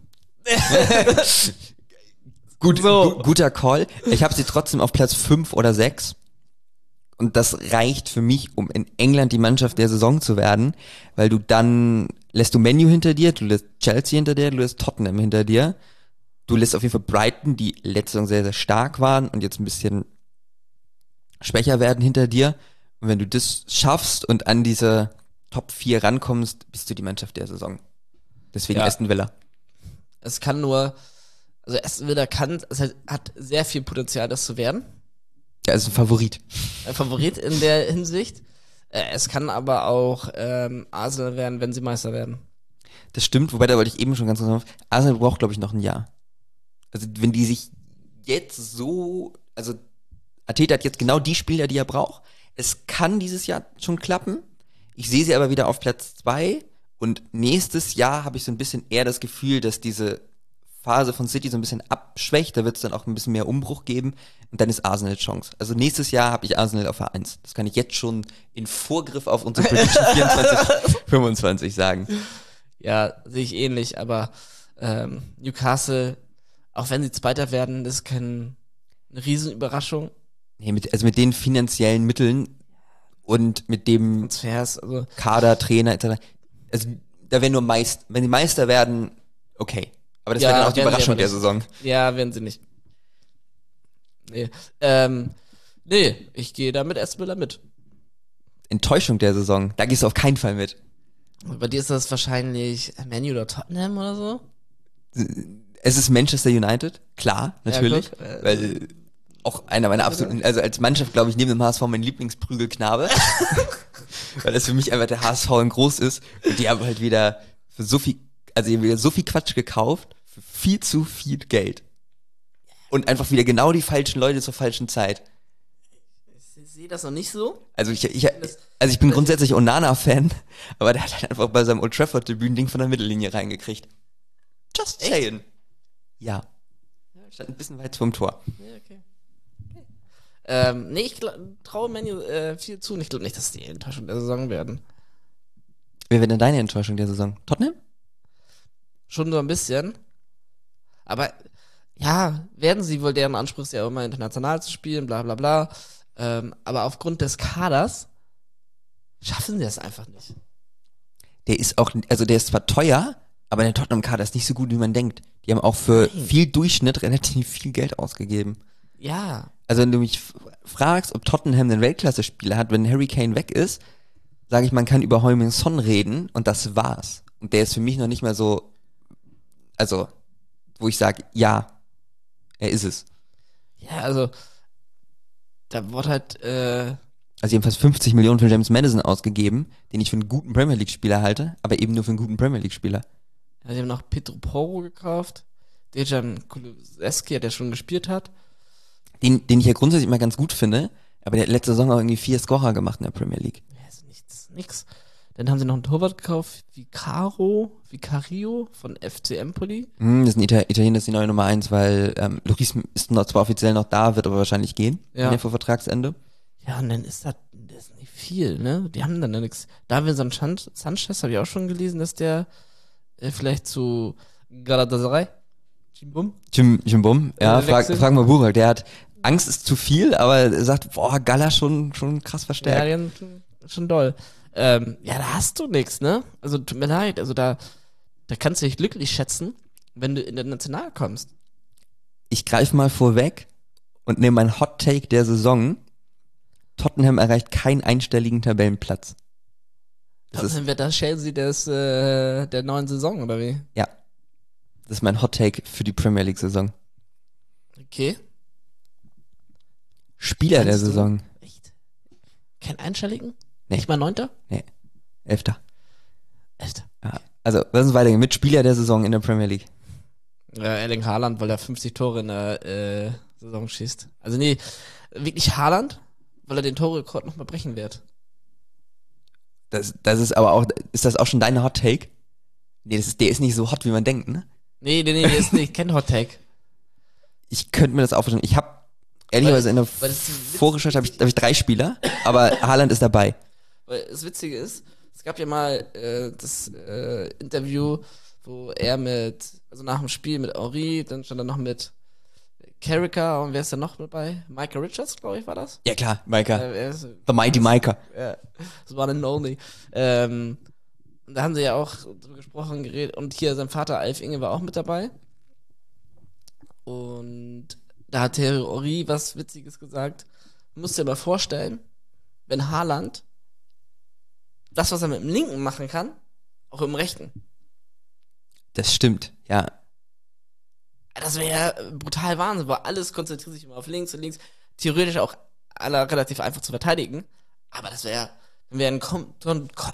Gut, So. gu guter Call. Ich habe sie trotzdem auf Platz fünf oder sechs. Und das reicht für mich, um in England die Mannschaft der Saison zu werden, weil du dann lässt du Man U hinter dir, du lässt Chelsea hinter dir, du lässt Tottenham hinter dir. Du lässt auf jeden Fall Brighton, die letzte Saison sehr, sehr stark waren und jetzt ein bisschen schwächer werden hinter dir. Und wenn du das schaffst und an diese Top vier rankommst, bist du die Mannschaft der Saison. Deswegen Ja. Aston Villa. Es kann nur, also Aston Villa kann, es hat, hat sehr viel Potenzial, das zu werden. Ja, ist ein Favorit. Ein Favorit in der Hinsicht. Äh, es kann aber auch ähm, Arsenal werden, wenn sie Meister werden. Das stimmt, wobei da wollte ich eben schon ganz kurz auf. Arsenal braucht, glaube ich, noch ein Jahr. Also wenn die sich jetzt so, also Arteta hat jetzt genau die Spieler, die er braucht. Es kann dieses Jahr schon klappen. Ich sehe sie aber wieder auf Platz zwei und nächstes Jahr habe ich so ein bisschen eher das Gefühl, dass diese Phase von City so ein bisschen abschwächt. Da wird es dann auch ein bisschen mehr Umbruch geben und dann ist Arsenal Chance. Also nächstes Jahr habe ich Arsenal auf der eins. Das kann ich jetzt schon in Vorgriff auf unsere Prediction vierundzwanzig fünfundzwanzig sagen. Ja, sehe ich ähnlich, aber ähm, Newcastle, auch wenn sie Zweiter werden, ist keine Riesenüberraschung. Nee, mit, also mit den finanziellen Mitteln und mit dem Transfers, also Kader, Trainer et cetera. Also da wäre nur Meister, wenn die Meister werden, okay. Aber das Ja, wäre dann auch die werden sie Überraschung aber der nicht. Saison. Ja, werden sie nicht. Nee. Ähm, nee, ich gehe da mit Aston Villa mit. Enttäuschung der Saison, da gehst du auf keinen Fall mit. Bei dir ist das wahrscheinlich Man U oder Tottenham oder so? Es ist Manchester United, klar, natürlich. Ja, guck, äh, weil auch einer meiner absoluten, also als Mannschaft, glaube ich, neben dem H S V mein Lieblingsprügelknabe. Weil das für mich einfach der H S V in groß ist. Und die haben halt wieder für so viel, also die haben wieder so viel Quatsch gekauft, für viel zu viel Geld. Und einfach wieder genau die falschen Leute zur falschen Zeit. Ich sehe das noch nicht so. Also ich, ich, also ich bin grundsätzlich Onana-Fan, aber der hat halt einfach bei seinem Old Trafford-Debüt ein Ding von der Mittellinie reingekriegt. Just saying. Ja. Stand ein bisschen weit vom Tor. Ja, okay. okay. Ähm, nee, ich traue Manu äh, viel zu und ich glaube nicht, dass die Enttäuschung der Saison werden. Wer wird denn deine Enttäuschung der Saison? Tottenham? Schon so ein bisschen. Aber ja, werden sie wohl, deren Anspruch ist ja immer international zu spielen, bla bla bla. Ähm, aber aufgrund des Kaders schaffen sie das einfach nicht. Der ist auch, also der ist zwar teuer, aber der Tottenham-Kader ist nicht so gut, wie man denkt. Die haben auch für Nein. viel Durchschnitt relativ viel Geld ausgegeben. Ja. Also wenn du mich f- fragst, ob Tottenham einen Weltklasse-Spieler hat, wenn Harry Kane weg ist, sage ich, man kann über Heung-min Son reden und das war's. Und der ist für mich noch nicht mal so, also, wo ich sage, ja, er ist es. Ja, also da wurde halt, äh, Also die haben fast fünfzig Millionen für James Maddison ausgegeben, den ich für einen guten Premier League-Spieler halte, aber eben nur für einen guten Premier League-Spieler. ja, sie haben noch Pedro Porro gekauft, Dejan Kulusevski, der schon gespielt hat. Den, den ich ja grundsätzlich immer ganz gut finde, aber der hat letzte Saison auch irgendwie vier Scorer gemacht in der Premier League. Ja, ist nichts, nix. Dann haben sie noch einen Torwart gekauft, Vicaro, Vicario von F C Empoli. Hm, das ist ein Ita- Italiener, das ist die neue Nummer eins, weil ähm, Loris ist noch zwar offiziell noch da, wird aber wahrscheinlich gehen, Ja. vor Vertragsende. Ja, und dann ist das, das ist nicht viel, ne? Die haben dann ja nichts. Davinson Chan- Sanchez habe ich auch schon gelesen, dass der äh, vielleicht zu Galatasaray, Chimbum. Jim, Jim Bum, ja, Äh, frag, wechseln. frag mal Burak, der hat, Angst ist zu viel, aber er sagt, boah, Gala schon, schon krass Ja, verstärkt. die haben schon, schon doll. Ähm, ja, da hast du nichts, ne? Also tut mir leid, also da, da kannst du dich glücklich schätzen, wenn du in der National kommst. Ich greife mal vorweg und nehme meinen Hot Take der Saison. Tottenham erreicht keinen einstelligen Tabellenplatz. Das ist, Dann wird das Chelsea des, äh, der neuen Saison, oder wie? ja, das ist mein Hot Take für die Premier League Saison. Okay. Spieler der Meinst du? Saison. Echt? Kein Einstelligen? Nee. Nicht mal Neunter? Elfter. Echt? Ja. Also, lass uns weitergehen. Mit Spieler der Saison in der Premier League. Ja, Erling Haaland, weil er fünfzig Tore in der äh, Saison schießt. Also nee, wirklich Haaland, weil er den Torrekord nochmal brechen wird. Das, das ist aber auch, ist das auch schon deine Hot Take? Nee, das ist, der ist nicht so hot, wie man denkt, ne? Nee, nee, nee, der ist nicht, kein Hot Take. Ich könnte mir das auch vorstellen. Ich habe ehrlicherweise in der weil das ist witzig- Vorrecherche habe ich, hab ich drei Spieler, aber Haaland ist dabei. Weil das Witzige ist, es gab ja mal äh, das äh, Interview, wo er mit, also nach dem Spiel mit Henry, dann stand er noch mit Carricker und wer ist da noch dabei? Michael Richards, glaube ich, war das? Ja klar, Maika. Äh, er ist, The Mighty Maika. ja, das war ein Only. Ähm, und da haben sie ja auch drüber gesprochen, geredet. Und hier sein Vater Alf Inge war auch mit dabei. Und da hat Thierry Henry was Witziges gesagt. Du musst dir mal vorstellen, wenn Haaland das, was er mit dem Linken machen kann, auch mit dem Rechten. Das stimmt, ja. Das wäre ja brutal Wahnsinn, weil alles konzentriert sich immer auf links und links. Theoretisch auch alle relativ einfach zu verteidigen. Aber das wäre, dann wäre ein Kom Kom Kom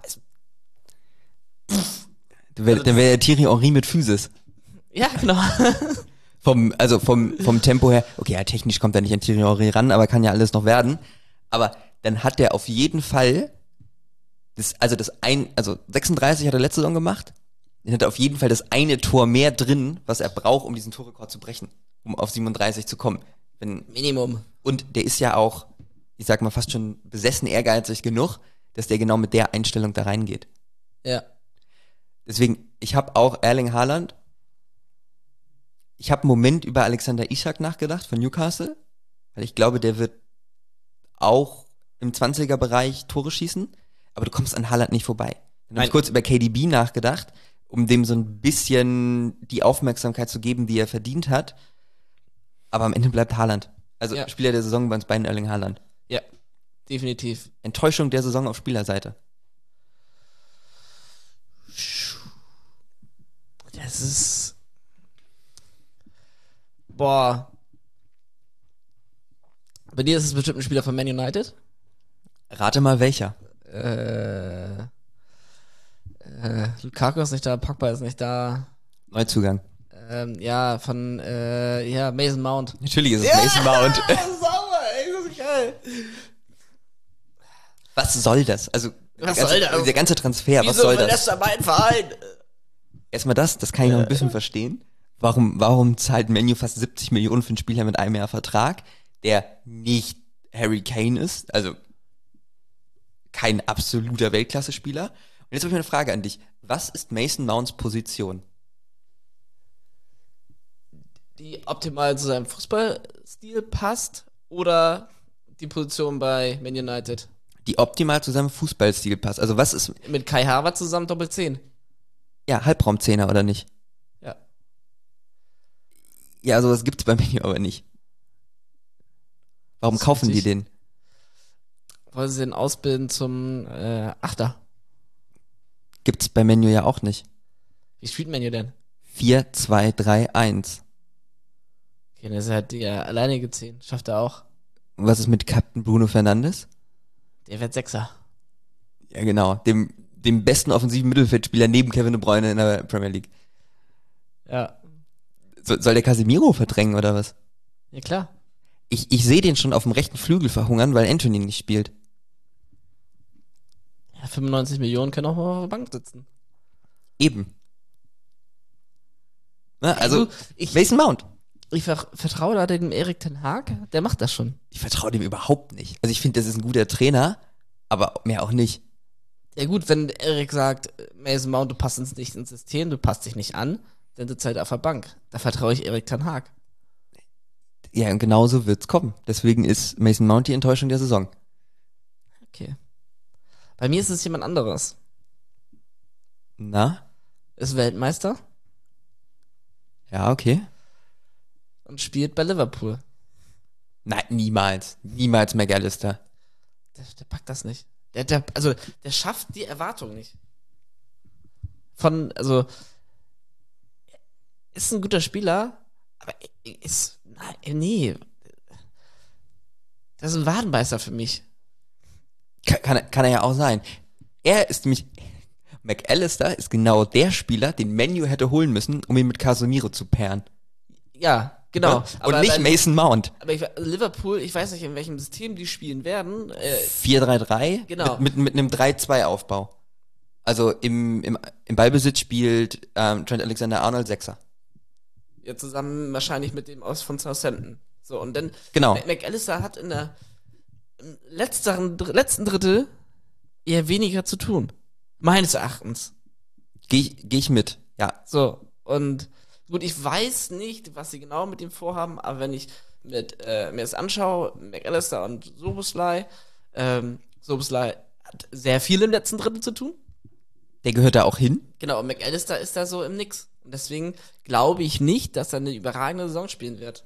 Dann wäre Also wär Thierry Henry mit Physis. ja, genau. Vom, also vom, vom Tempo her, okay, ja, technisch kommt er nicht an Thierry Henry ran, aber kann ja alles noch werden. Aber dann hat der auf jeden Fall, das, also das ein, also sechsunddreißig hat er letzte Saison gemacht, dann hat er auf jeden Fall das eine Tor mehr drin, was er braucht, um diesen Torrekord zu brechen, um auf siebenunddreißig zu kommen. Wenn, Minimum. und der ist ja auch, ich sag mal, fast schon besessen ehrgeizig genug, dass der genau mit der Einstellung da reingeht. Ja. Deswegen, ich habe auch Erling Haaland. Ich habe einen Moment über Alexander Isak nachgedacht von Newcastle, weil ich glaube, der wird auch im zwanziger Bereich Tore schießen, aber du kommst an Haaland nicht vorbei. Dann habe ich kurz über K D B nachgedacht, um dem so ein bisschen die Aufmerksamkeit zu geben, die er verdient hat. Aber am Ende bleibt Haaland. Also Ja. Spieler der Saison bei uns beiden Erling Haaland. Ja, definitiv. Enttäuschung der Saison auf Spielerseite. Das ist. Boah. Bei dir ist es bestimmt ein Spieler von Man United. Rate mal welcher. Äh, äh, Lukaku ist nicht da, Pogba ist nicht da. Neuzugang. Ähm, ja, von äh, ja, Mason Mount. Natürlich ist es Mason Mount. Sauber, ey, das ist geil. Was soll das? Also Was der, soll ganze, das? der ganze Transfer, was Wieso soll das? verlässt er meinen Verein? Erstmal das, das kann ich noch ein bisschen verstehen. Warum, warum zahlt Man U fast siebzig Millionen für einen Spieler mit einem Jahr Vertrag, der nicht Harry Kane ist, also kein absoluter Weltklasse-Spieler. Und jetzt habe ich eine Frage an dich. Was ist Mason Mounts Position? Die optimal zu seinem Fußballstil passt oder die Position bei Man United? Die optimal zu seinem Fußballstil passt. Also was ist, Mit Kai Havertz zusammen Doppel zehn. ja, Halbraumzehner oder nicht? Ja. Ja, sowas gibt's bei Man U aber nicht. Warum Das ist kaufen die richtig. den? Wollen sie den ausbilden zum äh, Achter? Gibt's bei Man U ja auch nicht. Wie spielt Man U denn? vier zwei drei eins. Okay, das ist halt der alleinige zehn. Schafft er auch. Was ist mit Captain Bruno Fernandes? Der wird Sechser. Ja, genau. Dem, dem besten offensiven Mittelfeldspieler neben Kevin De Bruyne in der Premier League. Ja. So, soll der Casemiro verdrängen oder was? Ja, klar. Ich, ich sehe den schon auf dem rechten Flügel verhungern, weil Anthony nicht spielt. Ja, fünfundneunzig Millionen können auch mal auf der Bank sitzen. Eben. Na, also, Du, ich, Mason Mount. ich ver vertraue da dem Erik Ten Hag. Der macht das schon. Ich vertraue dem überhaupt nicht. Also ich finde, das ist ein guter Trainer, aber mehr auch nicht. Ja gut, wenn Erik sagt, Mason Mount, du passt uns nicht ins System, du passt dich nicht an, dann sitzt halt auf der Bank. Da vertraue ich Erik Ten Hag. Ja, und genauso wird's kommen. Deswegen ist Mason Mount die Enttäuschung der Saison. Okay. Bei mir ist es jemand anderes. Na? Ist Weltmeister Ja, okay. und spielt bei Liverpool. Nein, niemals. Niemals McAllister. Der, der packt das nicht. Der, der, also, der schafft die Erwartung nicht. Von, also, ist ein guter Spieler, aber ist, nein, nee. Das ist ein Wadenbeißer für mich. Kann, kann, er- kann er ja auch sein. Er ist nämlich, McAllister ist genau der Spieler, den Man U hätte holen müssen, um ihn mit Casemiro zu pairen. Ja, genau. Und nicht bei- Mason Mount. Aber ich, Liverpool, ich weiß nicht, in welchem System die spielen werden. Äh, vier drei drei Genau. mit, mit, mit einem drei zwei Aufbau. Also im, im, im Ballbesitz spielt ähm, Trent Alexander-Arnold Sechser. ja, zusammen wahrscheinlich mit dem aus von Southampton. So, und dann Genau. Mac- McAllister hat in der im letzteren, dr- letzten Drittel eher weniger zu tun. Meines Erachtens. Gehe ich, geh ich mit. Ja. So, und gut, ich weiß nicht, was sie genau mit ihm vorhaben, aber wenn ich mit, äh, mir das anschaue, McAllister und Soboslai, ähm, Soboslai hat sehr viel im letzten Drittel zu tun. Der gehört da auch hin. Genau, und McAllister ist da so im Nix. Und deswegen glaube ich nicht, dass er eine überragende Saison spielen wird.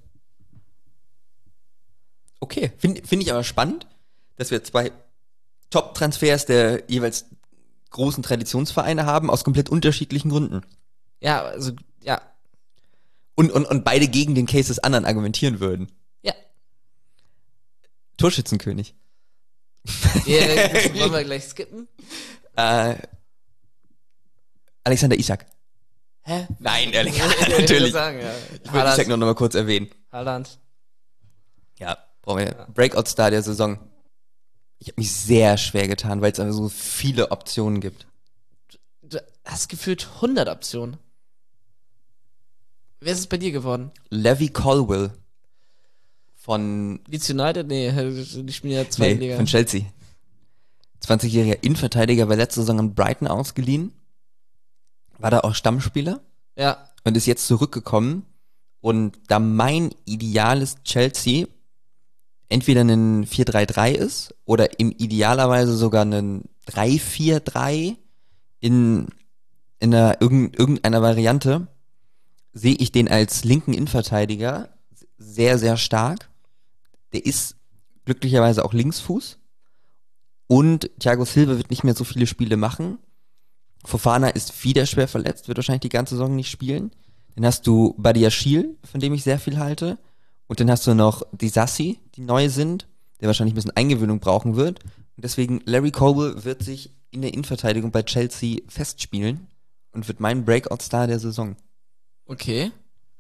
Okay. Finde find ich aber spannend, dass wir zwei Top-Transfers der jeweils großen Traditionsvereine haben, aus komplett unterschiedlichen Gründen. Ja, also, ja. Und, und, und beide gegen den Case des anderen argumentieren würden. Ja. Torschützenkönig. ja wollen wir gleich skippen? Äh, Alexander Isak. Hä? Nein, ehrlich, Ich würde natürlich. sagen, ja. Ich würde Isak noch mal kurz erwähnen. Haaland. Ja, brauchen wir. Breakout-Star der Saison. Ich habe mich sehr schwer getan, weil es einfach so viele Optionen gibt. Du hast gefühlt hundert Optionen. Wer ist es bei dir geworden? Levi Colwill von, Leeds United? Nee, die spielen ja zwei nee, Liga. von Chelsea. zwanzigjähriger Innenverteidiger, war letzte Saison an Brighton ausgeliehen. War da auch Stammspieler Ja, und ist jetzt zurückgekommen. Und da mein ideales Chelsea entweder ein vier drei drei ist oder im idealerweise sogar ein drei vier drei in, in einer, irgend, irgendeiner Variante sehe ich den als linken Innenverteidiger sehr, sehr stark. Der ist glücklicherweise auch Linksfuß. Und Thiago Silva wird nicht mehr so viele Spiele machen. Fofana ist wieder schwer verletzt, wird wahrscheinlich die ganze Saison nicht spielen. Dann hast du Badiashile, von dem ich sehr viel halte. Und dann hast du noch die Sassi, die neu sind, der wahrscheinlich ein bisschen Eingewöhnung brauchen wird. Und deswegen, Larry Cole wird sich in der Innenverteidigung bei Chelsea festspielen und wird mein Breakout-Star der Saison. Okay.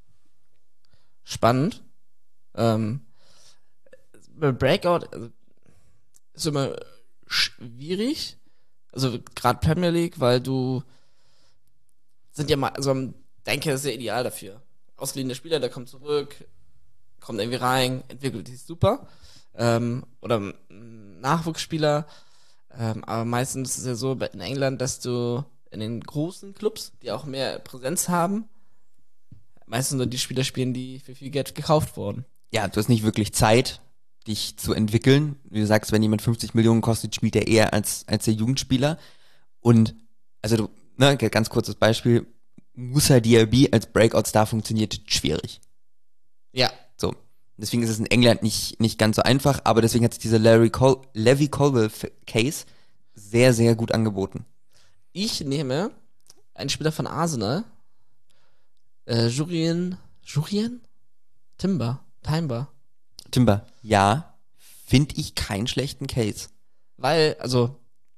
Spannend. Ähm, bei Breakout also, ist immer schwierig. Also gerade Premier League, weil du sind ja mal, also denke, das ist ja ideal dafür. Ausgeliehene Spieler, der kommt zurück, kommt irgendwie rein, entwickelt sich super. Ähm, oder ein Nachwuchsspieler. Ähm, aber meistens ist es ja so in England, dass du in den großen Clubs, die auch mehr Präsenz haben, meistens nur die Spieler spielen, die für viel Geld gekauft wurden. Ja, du hast nicht wirklich Zeit, dich zu entwickeln. Wie du sagst, wenn jemand fünfzig Millionen kostet, spielt er eher als, als der Jugendspieler. Und, also du, ne, ganz kurzes Beispiel, Moussa Diaby als Breakout-Star funktioniert schwierig. Ja. So. Deswegen ist es in England nicht, nicht ganz so einfach, aber deswegen hat sich dieser Larry Col- Levy Colwill-Case sehr, sehr gut angeboten. Ich nehme einen Spieler von Arsenal, äh, Jurien, Jurien? Timber, Timber. Timber, ja, finde ich keinen schlechten Case. Weil, also,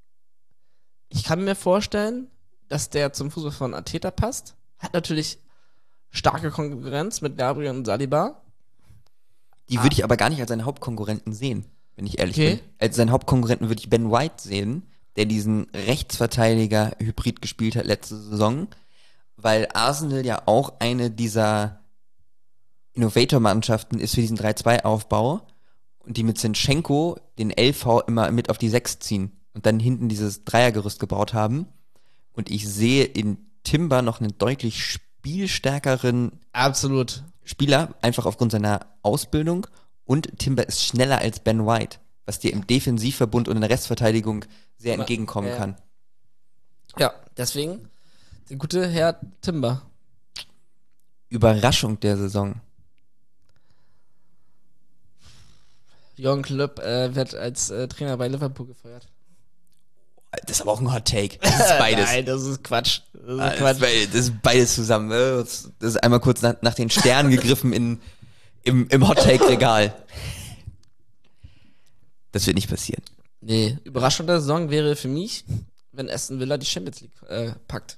ich kann mir vorstellen, dass der zum Fußball von Arteta passt. Hat natürlich starke Konkurrenz mit Gabriel und Saliba. Die Ah. würde ich aber gar nicht als seinen Hauptkonkurrenten sehen, wenn ich ehrlich Okay. bin. Als seinen Hauptkonkurrenten würde ich Ben White sehen, der diesen Rechtsverteidiger-Hybrid gespielt hat letzte Saison, weil Arsenal ja auch eine dieser Innovator-Mannschaften ist für diesen drei zwei Aufbau und die mit Zinchenko den L V immer mit auf die sechs ziehen und dann hinten dieses Dreiergerüst gebaut haben. Und ich sehe in Timber noch einen deutlich spielstärkeren Absolut. Spieler, einfach aufgrund seiner Ausbildung. Und Timber ist schneller als Ben White, was dir im Defensivverbund und in der Restverteidigung sehr Aber, entgegenkommen ja. kann. Ja, deswegen der gute Herr Timber. Überraschung der Saison. Jürgen Klopp äh, wird als äh, Trainer bei Liverpool gefeuert. Das ist aber auch ein Hot Take. Das ist beides. Nein, das ist Quatsch. Das ist Ah, Das Quatsch. ist, beides, das ist beides zusammen. ne? Das ist einmal kurz nach, nach den Sternen gegriffen in, im, im Hot Take Regal. Das wird nicht passieren. Nee, Überraschung der Saison wäre für mich, wenn Aston Villa die Champions League äh, packt.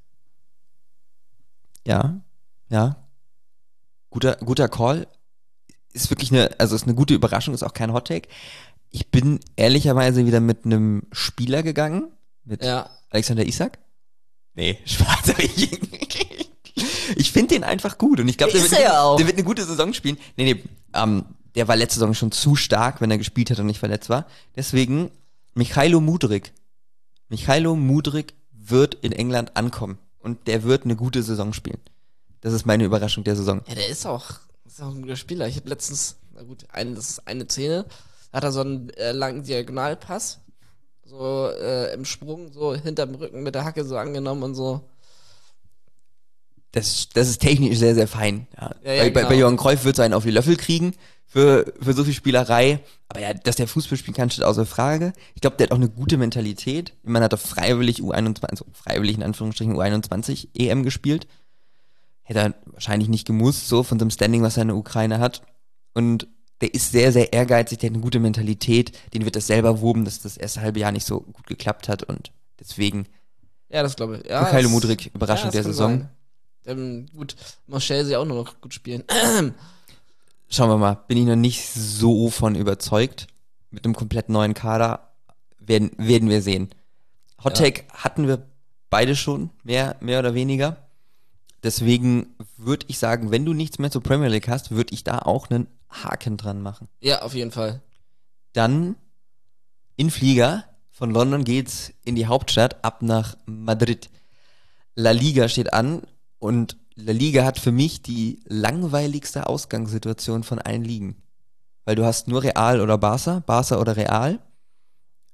Ja, ja. Guter, guter Call. Ist wirklich eine, also ist eine gute Überraschung, ist auch kein Hot Take. Ich bin ehrlicherweise wieder mit einem Spieler gegangen, mit Ja. Alexander Isak. Nee, Spaß. aber Ich, ich finde den einfach gut und ich glaube, der, Ist wird- er ja auch. der wird eine gute Saison spielen. Nee, nee, ähm, der war letzte Saison schon zu stark, wenn er gespielt hat und nicht verletzt war. Deswegen Michailo Mudryk. Michailo Mudryk wird in England ankommen und der wird eine gute Saison spielen. Das ist meine Überraschung der Saison. Ja, der ist auch, ist auch ein guter Spieler. Ich habe letztens, na gut, ein, das ist eine Szene, da hat er so einen äh, langen Diagonalpass, so äh, im Sprung, so hinterm Rücken mit der Hacke so angenommen und so. Das, das ist technisch sehr, sehr fein. Ja. Ja, ja, bei, bei, genau. bei Johann Cruyff wird es einen auf die Löffel kriegen für, für so viel Spielerei. Aber ja, dass der Fußball spielen kann, steht außer Frage. Ich glaube, der hat auch eine gute Mentalität. Man hat doch freiwillig U einundzwanzig, also freiwillig in Anführungsstrichen U einundzwanzig E M gespielt. Hätte er wahrscheinlich nicht gemusst, so von so einem Standing, was er in der Ukraine hat. Und der ist sehr, sehr ehrgeizig, der hat eine gute Mentalität. Den wird das selber wurmen, dass das erste halbe Jahr nicht so gut geklappt hat. Und deswegen Ja, das glaube ich. Ja, Michailo das- Mudryk, Überraschung ja, das der kann Saison. sein. Ähm, gut, muss Chelsea auch nur noch gut spielen. Schauen wir mal, bin ich noch nicht so von überzeugt. Mit einem komplett neuen Kader werden, werden wir sehen. Hot Ja. Take hatten wir beide schon, mehr, mehr oder weniger. Deswegen würde ich sagen, wenn du nichts mehr zur Premier League hast, würde ich da auch einen Haken dran machen. Ja, auf jeden Fall. Dann in Flieger, von London geht's in die Hauptstadt, ab nach Madrid. La Liga steht an und La Liga hat für mich die langweiligste Ausgangssituation von allen Ligen. Weil du hast nur Real oder Barca, Barca oder Real.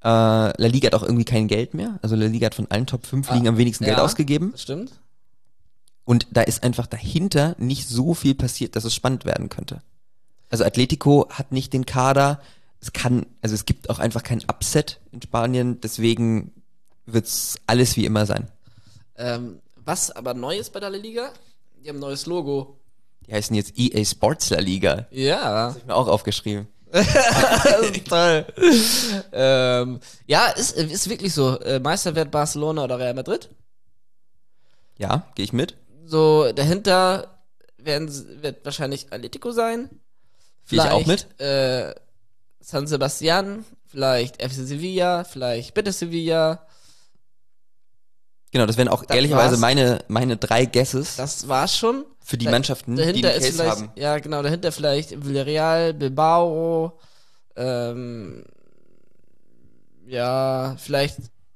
Äh, La Liga hat auch irgendwie kein Geld mehr. Also La Liga hat von allen Top fünf Ah, Ligen am wenigsten Geld ja. ausgegeben. Das stimmt. Und da ist einfach dahinter nicht so viel passiert, dass es spannend werden könnte. Also Atletico hat nicht den Kader. Es kann, also es gibt auch einfach kein Upset in Spanien. Deswegen wird's alles wie immer sein. Ähm, was aber neu ist bei der La Liga? Die haben ein neues Logo. Die heißen jetzt E A Sports La Liga. Ja. Hab ich mir auch aufgeschrieben. Das ist toll. ähm, ja, ist, ist wirklich so. Äh, Meister wird Barcelona oder Real Madrid. Ja, gehe ich mit. So, dahinter werden, wird wahrscheinlich Atletico sein. Gehe ich auch mit. Äh, San Sebastian, vielleicht F C Sevilla, vielleicht Betis Sevilla. Genau, das wären auch Das ehrlicherweise war's. meine, meine drei Guesses Das war's schon. für die Da- Mannschaften, die Dahinter einen ist Case vielleicht, haben. ja genau, dahinter vielleicht Villarreal, Bilbao, ähm, ja, vielleicht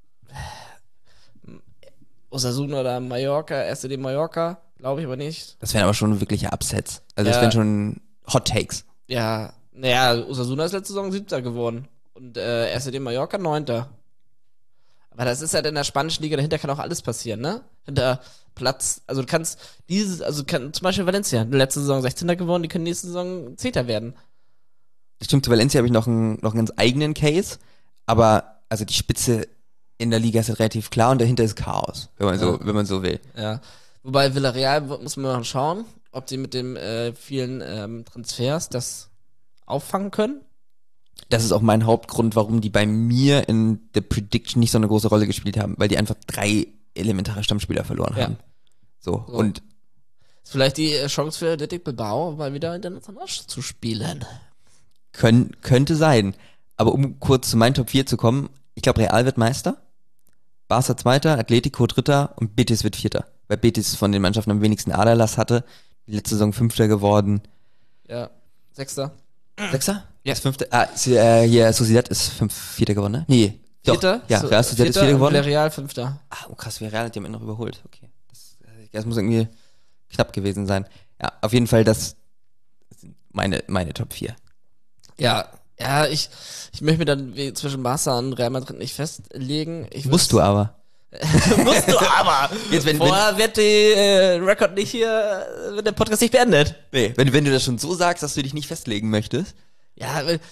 Osasuna oder Mallorca, S C D Mallorca, glaube ich aber nicht. Das wären aber schon wirkliche Upsets. Also das Ja. wären schon Hot Takes. Ja, naja, Osasuna ist letzte Saison Siebter geworden und äh, S C D Mallorca Neunter. Aber das ist halt in der spanischen Liga, dahinter kann auch alles passieren, ne? Hinter Platz, also du kannst dieses, also kann zum Beispiel Valencia, letzte Saison Sechzehnter geworden, die können nächste Saison Zehnter werden. Stimmt, zu Valencia habe ich noch einen, noch einen ganz eigenen Case, aber also die Spitze in der Liga ist halt relativ klar und dahinter ist Chaos, wenn man so, Ja. wenn man so will. Ja. Wobei Villarreal muss man noch schauen, ob die mit den äh, vielen ähm, Transfers das auffangen können. Das ist auch mein Hauptgrund, warum die bei mir in der Prediction nicht so eine große Rolle gespielt haben, weil die einfach drei elementare Stammspieler verloren Ja. haben. So, So. und Ist vielleicht die äh, Chance für Athletic Bilbao, mal wieder international zu spielen. können, könnte sein. Aber um kurz zu meinen Top vier zu kommen, ich glaube, Real wird Meister, Barca Zweiter, Atletico Dritter und Betis wird Vierter. Weil Betis von den Mannschaften am wenigsten Aderlass hatte. Die letzte Saison Fünfter geworden. Ja. Sechster. Sechster? Ja. Ist Fünfter? Ah, sie- äh, hier, Sociedad ist fünf, Vierter geworden, ne? Nee. Doch. Vierter? Ja, So, Real Sociedad ist Vierter Vierter und geworden. Villarreal Fünfter. Ah, oh krass, Real hat die am Ende noch überholt. Okay. Das, das muss irgendwie knapp gewesen sein. Ja, auf jeden Fall, das sind meine, meine Top vier. Ja, ja, ich, ich möchte mir dann wie zwischen Barca und Real Madrid nicht festlegen. Ich Musst du aber. Musst du aber. Jetzt, wenn, wenn, Vorher wird die äh, Rekord nicht hier, äh, wird der Podcast nicht beendet. nee, wenn, wenn du das schon so sagst, dass du dich nicht festlegen möchtest. Ja, weil-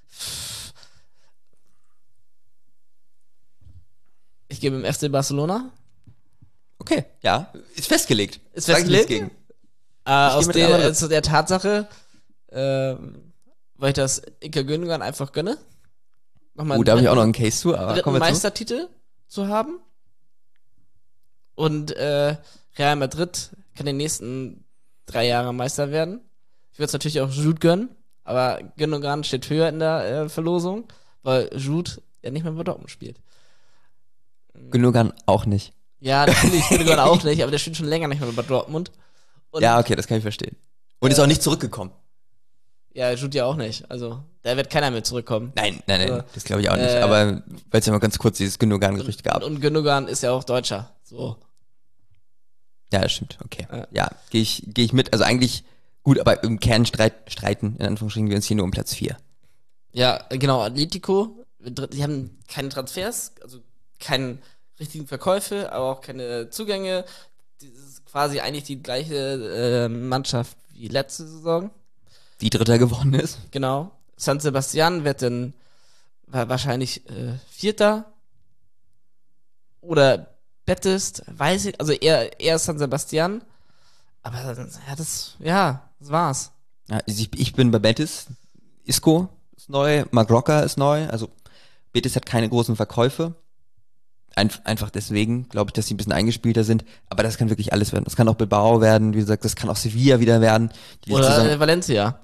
ich gebe im F C Barcelona. Okay, ja, ist festgelegt. Ist Sag ich nichts festgelegt? gegen. Äh, aus mit der, Real Madrid. also der Tatsache, ähm, weil ich das Ike Gündogan einfach gönne. Nochmal Oh, da habe ich auch noch einen einen Case zu, aber dritten kommen wir zu. Meistertitel zu haben. Und äh, Real Madrid kann die nächsten drei Jahre Meister werden. Ich würde es natürlich auch Jude gönnen, aber Gündogan steht höher in der äh, Verlosung, weil Jude ja nicht mehr bei Dortmund spielt. Gündogan auch nicht. Ja, natürlich Gündogan auch nicht, aber der spielt schon länger nicht mehr bei Dortmund. Und Ja, okay, das kann ich verstehen. Und ist Äh, auch nicht zurückgekommen. ja, Jude ja auch nicht. Also, da wird keiner mehr zurückkommen. Nein, nein, nein, Also, das glaube ich auch nicht. äh, Aber weil es ja mal ganz kurz dieses Gündogan-Gerücht gab. Und Gündogan ist ja auch Deutscher. So. Ja, das stimmt, okay. Ja. Ja, gehe ich, geh ich mit. Also eigentlich gut, aber im Kern streit, streiten, in Anführungsstrichen, wir uns hier nur um Platz vier. Ja, genau, Atletico, die haben keine Transfers, also keine richtigen Verkäufe, aber auch keine Zugänge. Das ist quasi eigentlich die gleiche äh, Mannschaft wie letzte Saison. Die Dritter geworden ist. Genau. San Sebastian wird dann wa- wahrscheinlich äh, Vierter. Oder Betis, weiß ich, also eher, eher San Sebastian. Aber ja, das, ja, das war's. Ja, also ich, ich bin bei Betis. Isco ist neu, Marc Roca ist neu. Also Betis hat keine großen Verkäufe. Ein, einfach deswegen glaube ich, dass sie ein bisschen eingespielter sind. Aber das kann wirklich alles werden. Das kann auch Bilbao werden, wie gesagt, das kann auch Sevilla wieder werden. Die letzte Oder Saison- äh, Valencia.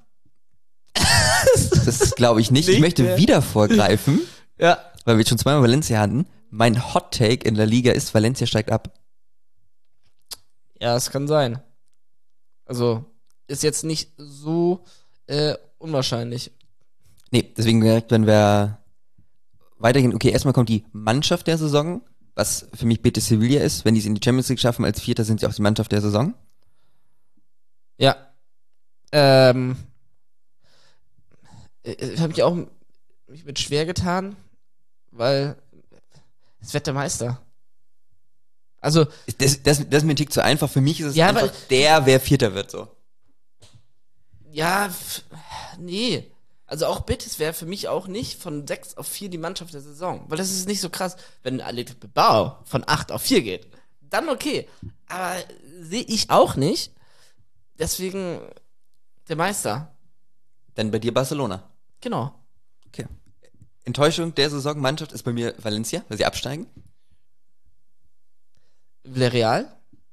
Das glaube ich nicht. Ich Nicht möchte mehr. wieder vorgreifen, Ja. weil wir jetzt schon zweimal Valencia hatten. Mein Hot Take in der Liga ist, Valencia steigt ab. Ja, es kann sein. Also, ist jetzt nicht so äh, unwahrscheinlich. Nee, deswegen direkt, wenn wir weitergehen, okay, erstmal kommt die Mannschaft der Saison, was für mich Betis Sevilla ist. Wenn die es in die Champions League schaffen als Vierter, sind sie auch die Mannschaft der Saison. Ja. Ähm. äh, Habe ich auch mich mit schwer getan, weil es wird der Meister. Also, Das, das, das ist mir ein Tick zu einfach. Für mich ist es Ja, einfach weil- der, wer Vierter wird, so. ja, f- nee. Also auch Betis wäre für mich auch nicht von sechs auf vier die Mannschaft der Saison. Weil das ist nicht so krass, wenn Athletic Bilbao von acht auf vier geht. Dann okay. Aber sehe ich auch nicht. Deswegen der Meister. Dann bei dir Barcelona. Genau. Okay. Enttäuschung der Saison Mannschaft ist bei mir Valencia, weil sie absteigen. Villarreal.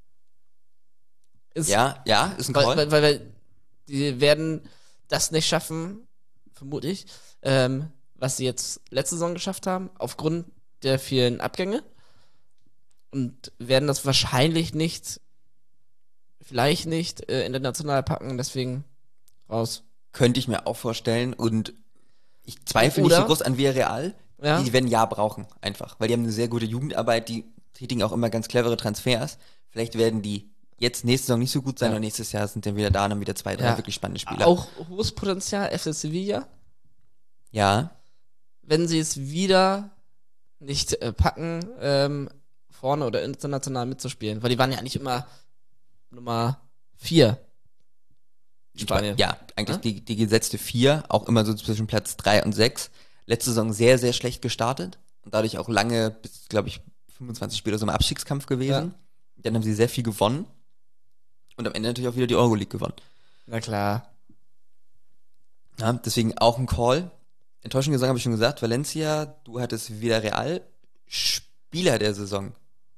Ist, Ja, ja, ist ein weil, Call. weil, weil, weil die werden das nicht schaffen, vermute ich, ähm, was sie jetzt letzte Saison geschafft haben, aufgrund der vielen Abgänge. Und werden das wahrscheinlich nicht, vielleicht nicht äh, international packen, deswegen raus. Könnte ich mir auch vorstellen. Und ich zweifle nicht Oder- so groß an Villarreal. Ja. Die werden ein Jahr brauchen, einfach. Weil die haben eine sehr gute Jugendarbeit, die tätigen auch immer ganz clevere Transfers. Vielleicht werden die jetzt nächste Saison nicht so gut sein Ja. und nächstes Jahr sind dann wieder da und haben wieder zwei, drei Ja. wirklich spannende Spieler. Auch hohes Potenzial, F C Sevilla. Ja, Wenn sie es wieder nicht äh, packen, ähm, vorne oder international mitzuspielen. Weil die waren ja eigentlich immer Nummer vier. Spanien. ja, eigentlich Ja? die, die gesetzte vier, auch immer so zwischen Platz drei und sechs. Letzte Saison sehr, sehr schlecht gestartet und dadurch auch lange, bis, glaube ich, fünfundzwanzig Spiele so im Abstiegskampf gewesen. Dann haben sie sehr viel gewonnen und am Ende natürlich auch wieder die Euroleague gewonnen. Na klar. Ja, deswegen auch ein Call. Enttäuschende Saison habe ich schon gesagt. Valencia, du hattest Villarreal. Spieler der Saison.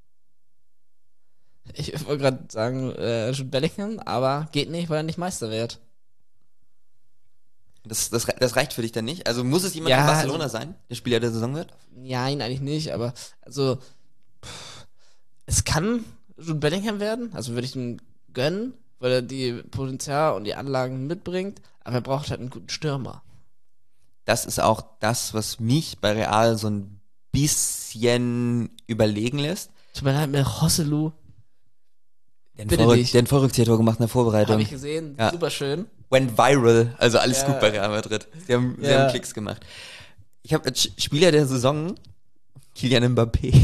Ich wollte gerade sagen, äh, Jude Bellingham, aber geht nicht, weil er nicht Meister wird. Das, das, das reicht für dich dann nicht? Also muss es jemand Ja, von Barcelona also- sein, der Spieler der Saison wird? Nein, eigentlich nicht, aber also pff, es kann Jude Bellingham werden, also würde ich ihm gönnen, weil er die Potenzial und die Anlagen mitbringt, aber er braucht halt einen guten Stürmer. Das ist auch das, was mich bei Real so ein bisschen überlegen lässt. Tut mir leid, mit Joselu, Der hat Bitte ein Vorrück- nicht. der hat ein Vorrückzieher-Tor gemacht in der Vorbereitung. habe ich gesehen, Ja. super schön. Went viral, also alles Ja. gut bei Real Madrid. Sie haben, sie Ja. haben Klicks gemacht. Ich habe als Sch- Spieler der Saison Kylian Mbappé.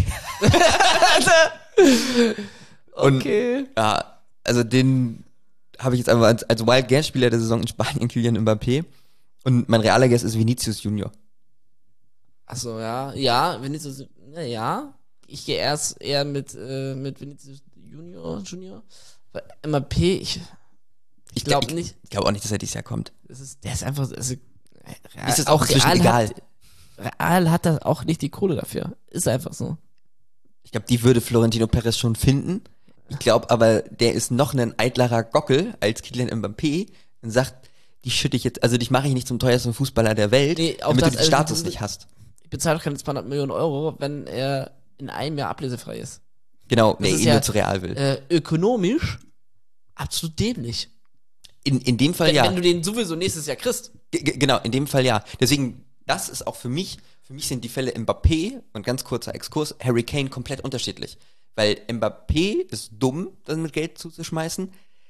Und Okay. ja, also den habe ich jetzt einfach als, als Wild Guess Spieler der Saison in Spanien Kylian Mbappé. Und mein realer Guess ist Vinicius Junior. Achso, ja. Ja, Vinicius, na ja. Ich gehe erst eher mit, äh, mit Vinicius Junior, Junior. Weil M A P, ich, ich glaube ich, nicht. Ich glaube auch nicht, dass er dieses Jahr kommt. Das ist, der ist einfach, also, Real, Ist das auch inzwischen Real egal? Hat, Real hat da auch nicht die Kohle dafür. Ist einfach so. Ich glaube, die würde Florentino Perez schon finden. Ich glaube aber, der ist noch ein eitlerer Gockel als Kylian Mbappé und sagt, die schütte ich jetzt, also dich mache ich nicht zum teuersten Fußballer der Welt, Nee, auch damit das- du den also Status das- nicht hast. Ich bezahle doch keine zweihundert Millionen Euro, wenn er in einem Jahr ablösefrei ist. Genau, wer ist ihn ja, nur zu Real will. Äh, ökonomisch absolut dämlich. In, in dem Fall Wenn, ja. wenn du den sowieso nächstes Jahr kriegst. G g- genau, in dem Fall ja. Deswegen, das ist auch für mich, für mich sind die Fälle Mbappé und ganz kurzer Exkurs, Harry Kane komplett unterschiedlich. Weil Mbappé ist dumm, das mit Geld zuzuschmeißen.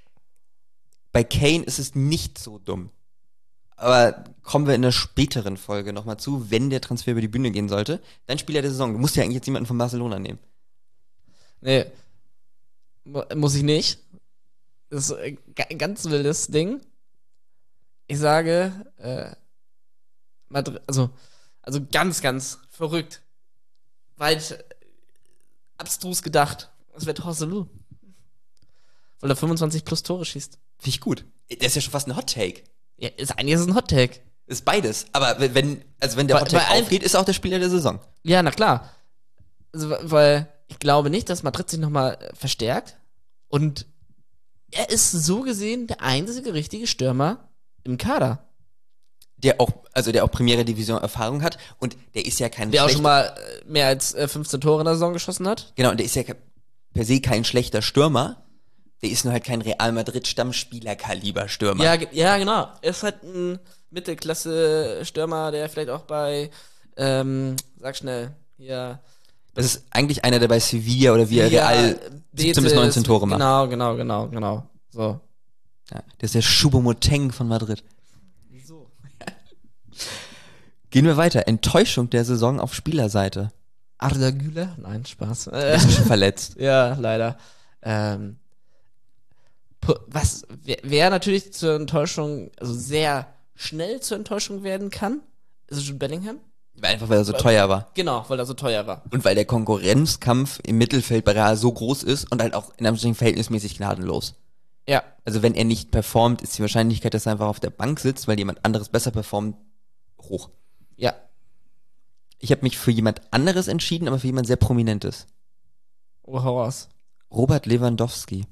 Bei Kane ist es nicht so dumm. Aber kommen wir in einer späteren Folge nochmal zu, wenn der Transfer über die Bühne gehen sollte. Dein Spieler der Saison, du musst ja eigentlich jetzt jemanden von Barcelona nehmen. Nee. Mu- Muss ich nicht. Das ist ein ga- ganz wildes Ding. Ich sage, äh, Madrid, also, also ganz, ganz verrückt. Weit äh, abstrus gedacht. Es wird Horselu. Weil er fünfundzwanzig plus Tore schießt. Finde ich gut. Das ist ja schon fast ein Hot-Take. Ja, ist eigentlich ist es ein Hot Take. Ist beides. Aber wenn, also wenn der Bei- Hot-Take bei allen- aufgeht, ist er auch der Spieler der Saison. Ja, na klar. Also, weil ich glaube nicht, dass Madrid sich nochmal verstärkt. Und er ist so gesehen der einzige richtige Stürmer im Kader. Der auch, also der auch Premiere Division Erfahrung hat und der ist ja kein Der auch schlechter- schon mal äh, mehr als äh, fünfzehn Tore in der Saison geschossen hat. Genau, und der ist ja ke- per se kein schlechter Stürmer. Der ist nur halt kein Real Madrid Stammspieler-Kaliber Stürmer. Ja, ge- ja, genau. Er ist halt ein Mittelklasse-Stürmer, der vielleicht auch bei, ähm, sag schnell, hier. Das ist eigentlich einer, der bei Sevilla oder Villarreal siebzehn bis Betis, neunzehn Tore macht. Genau, genau, genau, genau. So. Ja, der ist der Choupo-Moteng von Madrid. Wieso? Gehen wir weiter. Enttäuschung der Saison auf Spielerseite. Arda Güler? Nein, Spaß. Er ist schon verletzt. Ja, leider. Ähm, pu- was, wer, wer natürlich zur Enttäuschung, also sehr schnell zur Enttäuschung werden kann, ist Jude Bellingham. Einfach weil er so teuer war. Genau, weil er so teuer war. Und weil der Konkurrenzkampf im Mittelfeld bei Real so groß ist und halt auch in einem verhältnismäßig gnadenlos. Ja. Also wenn er nicht performt, ist die Wahrscheinlichkeit, dass er einfach auf der Bank sitzt, weil jemand anderes besser performt, hoch. Ja. Ich habe mich für jemand anderes entschieden, aber für jemand sehr Prominentes. Oh, hau raus. Robert Lewandowski.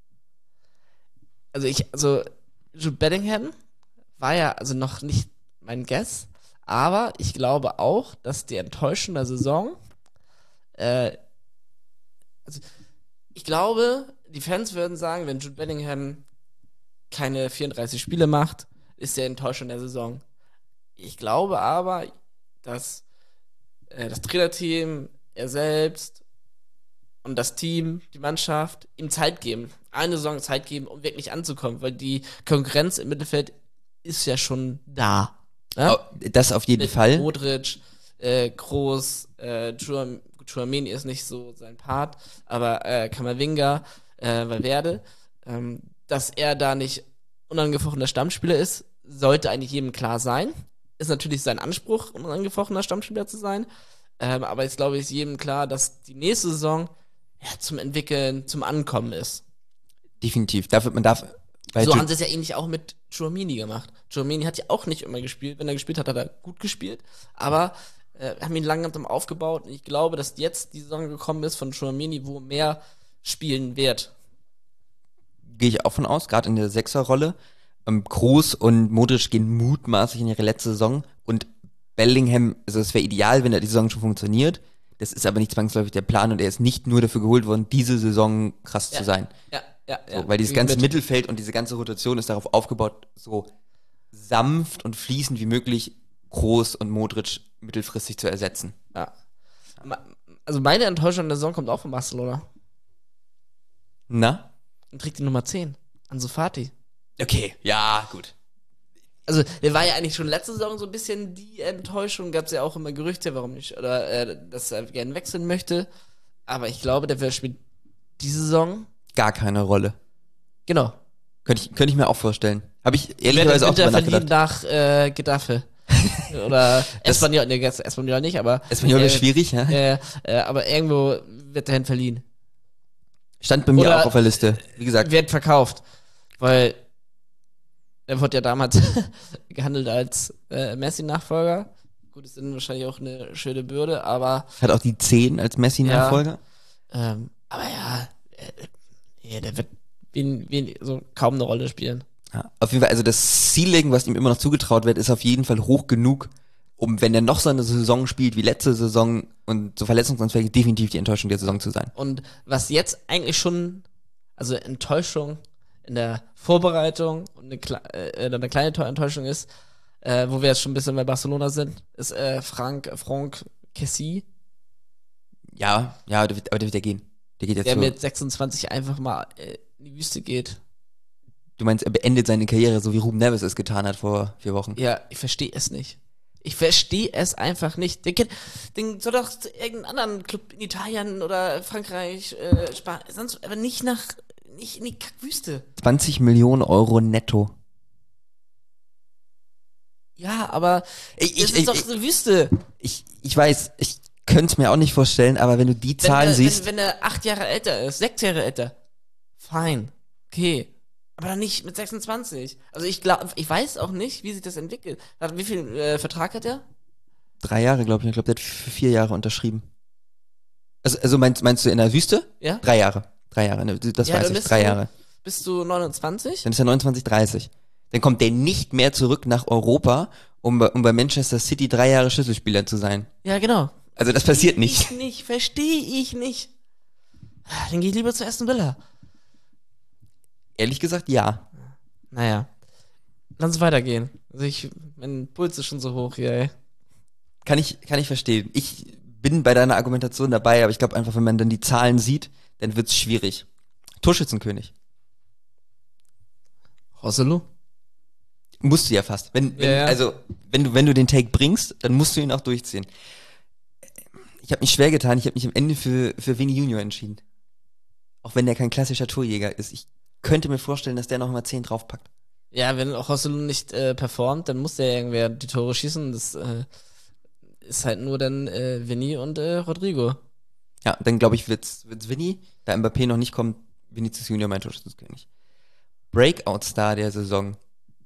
Also ich, also Jude Bellingham war ja also noch nicht mein Guess, aber ich glaube auch, dass die enttäuschende Saison, äh, also ich glaube, die Fans würden sagen, wenn Jude Bellingham keine vierunddreißig Spiele macht, ist er enttäuscht in der Saison. Ich glaube aber, dass äh, das Trainerteam, er selbst und das Team, die Mannschaft ihm Zeit geben, eine Saison Zeit geben, um wirklich anzukommen, weil die Konkurrenz im Mittelfeld ist ja schon da. Ja? Oh, das auf jeden Mit Fall. Modric, äh, Kroos, äh, Chouam- Chouameni ist nicht so sein Part, aber äh, Kamavinga, äh, Valverde, ähm, dass er da nicht unangefochtener Stammspieler ist, sollte eigentlich jedem klar sein. Ist natürlich sein Anspruch, unangefochtener Stammspieler zu sein, ähm, aber jetzt glaube ich, ist jedem klar, dass die nächste Saison ja, zum Entwickeln, zum Ankommen ist. Definitiv. Dafür, man darf. Weil So Ju- haben sie es ja ähnlich auch mit Chouameni gemacht. Chouameni hat ja auch nicht immer gespielt. Wenn er gespielt hat, hat er gut gespielt. Aber äh, haben ihn langsam aufgebaut. Und ich glaube, dass jetzt die Saison gekommen ist von Chouameni, wo mehr spielen wird. Gehe ich auch von aus, gerade in der Sechserrolle. Ähm, Kroos und Modric gehen mutmaßlich in ihre letzte Saison und Bellingham, also es wäre ideal, wenn da die Saison schon funktioniert. Das ist aber nicht zwangsläufig der Plan und er ist nicht nur dafür geholt worden, diese Saison krass Ja. zu sein. Ja, ja, So, ja. weil dieses Geh ich ganze mit. Mittelfeld und diese ganze Rotation ist darauf aufgebaut, so sanft und fließend wie möglich Kroos und Modric mittelfristig zu ersetzen. Ja. Ma- Also meine Enttäuschung der Saison kommt auch von Barcelona. Na? Und trägt die Nummer zehn. Ansu Fati. Okay, ja, gut. Also, der war ja eigentlich schon letzte Saison so ein bisschen die Enttäuschung. Gab es ja auch immer Gerüchte, warum nicht, oder äh, dass er gerne wechseln möchte. Aber ich glaube, der wird spielt diese Saison. Gar keine Rolle. Genau. Könnte ich, könnte ich mir auch vorstellen. Habe ich Wird ehrlicherweise auch der drüber verliehen nachgedacht. nach äh, Getafe. Oder Espanyol, nee, Espanyol nicht, aber Espanyol äh, ist schwierig, ja? äh, äh, aber irgendwo wird dahin verliehen. Stand bei mir Oder- auch auf der Liste. Wie gesagt, Wird verkauft. Weil er wurde ja damals gehandelt als äh, Messi-Nachfolger. Gut, ist dann wahrscheinlich auch eine schöne Bürde, aber hat auch die zehn als Messi-Nachfolger. ähm, aber ja, äh, ja, der wird wen, wen, so kaum eine Rolle spielen. Ja, auf jeden Fall, also das Ceiling, was ihm immer noch zugetraut wird, ist auf jeden Fall hoch genug, um, wenn er noch so eine Saison spielt wie letzte Saison und so verletzungsanfällig, definitiv die Enttäuschung der Saison zu sein. Und was jetzt eigentlich schon, also Enttäuschung in der Vorbereitung und eine, kle- äh, eine kleine Tor- Enttäuschung ist, äh, wo wir jetzt schon ein bisschen bei Barcelona sind, ist äh, Frank, Franck Kessie, Ja, ja, der wird, aber der wird ja gehen. Der geht jetzt der so. mit sechsundzwanzig einfach mal äh, in die Wüste geht. Du meinst, er beendet seine Karriere, so wie Ruben Neves es getan hat vor vier Wochen. Ja, ich verstehe es nicht. Ich verstehe es einfach nicht. Den, den soll doch zu irgendeinem anderen Club in Italien oder Frankreich, äh, Spanien, sonst, aber nicht nach, nicht in die Kackwüste. zwanzig Millionen Euro netto. Ja, aber Ich, das ich, ist ich, doch ich, eine Wüste. ich, ich weiß, ich könnte es mir auch nicht vorstellen, aber wenn du die Zahlen wenn, er- siehst, Wenn, wenn er acht Jahre älter ist, sechs Jahre älter, fein, okay. Aber dann nicht mit sechsundzwanzig. Also ich glaube, ich weiß auch nicht, wie sich das entwickelt. Hat- Wie viel äh, Vertrag hat er? drei Jahre, glaube ich, ich glaube, der hat für vier Jahre unterschrieben. Also, also meinst, meinst du in der Wüste? Ja? Drei Jahre. Drei Jahre, ne, das Ja, weiß dann ich, bist drei du- Jahre. Bist du neunundzwanzig? Dann ist er neunundzwanzig, dreißig. Dann kommt der nicht mehr zurück nach Europa, um, bei- um bei Manchester City drei Jahre Schlüsselspieler zu sein. Ja, genau. Also das passiert nicht. Ich nicht, verstehe ich nicht. Dann gehe ich lieber zu Aston Villa. Ehrlich gesagt, ja. Naja. Lass uns weitergehen. Also ich, mein Puls ist schon so hoch hier, ey. Kann ich, kann ich verstehen. Ich bin bei deiner Argumentation dabei, aber ich glaube einfach, wenn man dann die Zahlen sieht, dann wird's schwierig. Torschützenkönig. Rosselu? Musst du ja fast. Wenn, wenn, Ja, ja. Also, wenn du, wenn du den Take bringst, dann musst du ihn auch durchziehen. Ich habe mich schwer getan, ich habe mich am Ende für, für Vinny Junior entschieden. Auch wenn der kein klassischer Torjäger ist. Ich könnte mir vorstellen, dass der noch mal zehn draufpackt. Ja, wenn auch Josselun nicht äh, performt, dann muss der irgendwer die Tore schießen. Das äh, ist halt nur dann äh, Vinny und äh, Rodrigo. Ja, dann glaube ich, wird's, wird's Vinny. Da Mbappé noch nicht kommt, Vinicius Junior mein Torschützenkönig. Breakout-Star der Saison.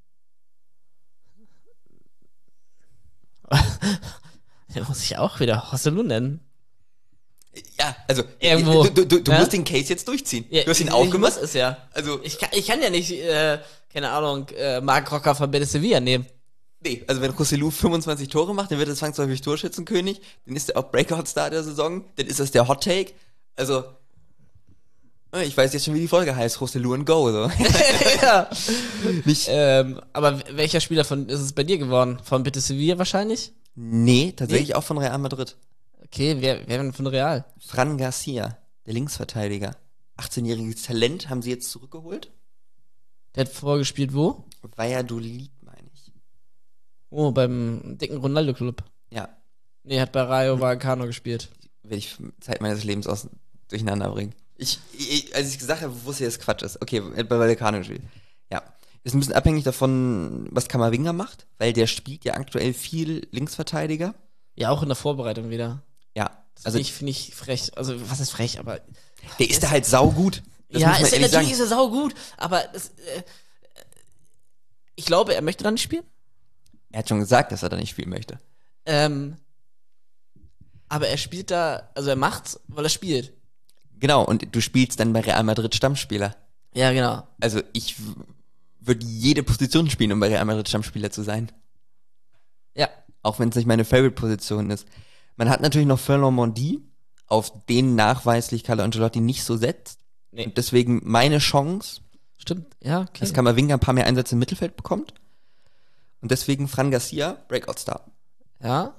Den muss ich auch wieder Josselun nennen. Ja, also Irgendwo. du, du, du Ja? musst den Case jetzt durchziehen. Ja, du hast ihn ich- aufgemacht. Ich muss es ja. Also, Ich kann, ich kann ja nicht, äh, keine Ahnung, äh, Marc Rocker von Betis Sevilla nehmen. nee, also wenn Joselu fünfundzwanzig Tore macht, dann wird er zwangsläufig Torschützenkönig. Dann ist er auch Breakout-Star der Saison. Dann ist das der Hot Take. Also, ich weiß jetzt schon, wie die Folge heißt. Joselu and Go. So. Ja. Nicht, Ähm, aber welcher Spieler von ist es bei dir geworden? Von Betis Sevilla wahrscheinlich? nee, tatsächlich auch von Real Madrid. Okay, wer, wer denn von Real? Fran Garcia, der Linksverteidiger. achtzehnjähriges Talent haben sie jetzt zurückgeholt. Der hat vorgespielt wo? Valladolid, meine ich. Oh, beim dicken Ronaldo-Club. Ja, Nee, hat bei Rayo Vallecano gespielt. werde ich Zeit meines Lebens aus, durcheinander bringen. Ich, ich, als ich gesagt habe, wusste ich, dass Quatsch ist. Okay, er hat bei Vallecano gespielt. Ja. Ist ein bisschen abhängig davon, was Camavinga macht, weil der spielt ja aktuell viel Linksverteidiger. Ja, auch in der Vorbereitung wieder. Ja, Das also finde ich, find ich frech. Also, was ist frech, aber. der ist da halt saugut. Das ja, muss man ist, ehrlich natürlich sagen. ist er saugut, aber das, äh, ich glaube, er möchte da nicht spielen. Er hat schon gesagt, dass er da nicht spielen möchte. Ähm, aber er spielt da, also er macht's, weil er spielt. Genau, und du spielst dann bei Real Madrid Stammspieler. Ja, genau. Also ich w- würde jede Position spielen, um bei Real Madrid Stammspieler zu sein. Ja. Auch wenn es nicht meine Favorite-Position ist. Man hat natürlich noch Ferland Mondi, auf den nachweislich Carlo Ancelotti nicht so setzt. Nee. Und deswegen meine Chance, Stimmt, ja, okay. dass Camavinga ein paar mehr Einsätze im Mittelfeld bekommt. Und deswegen Fran Garcia, Breakout-Star. Ja.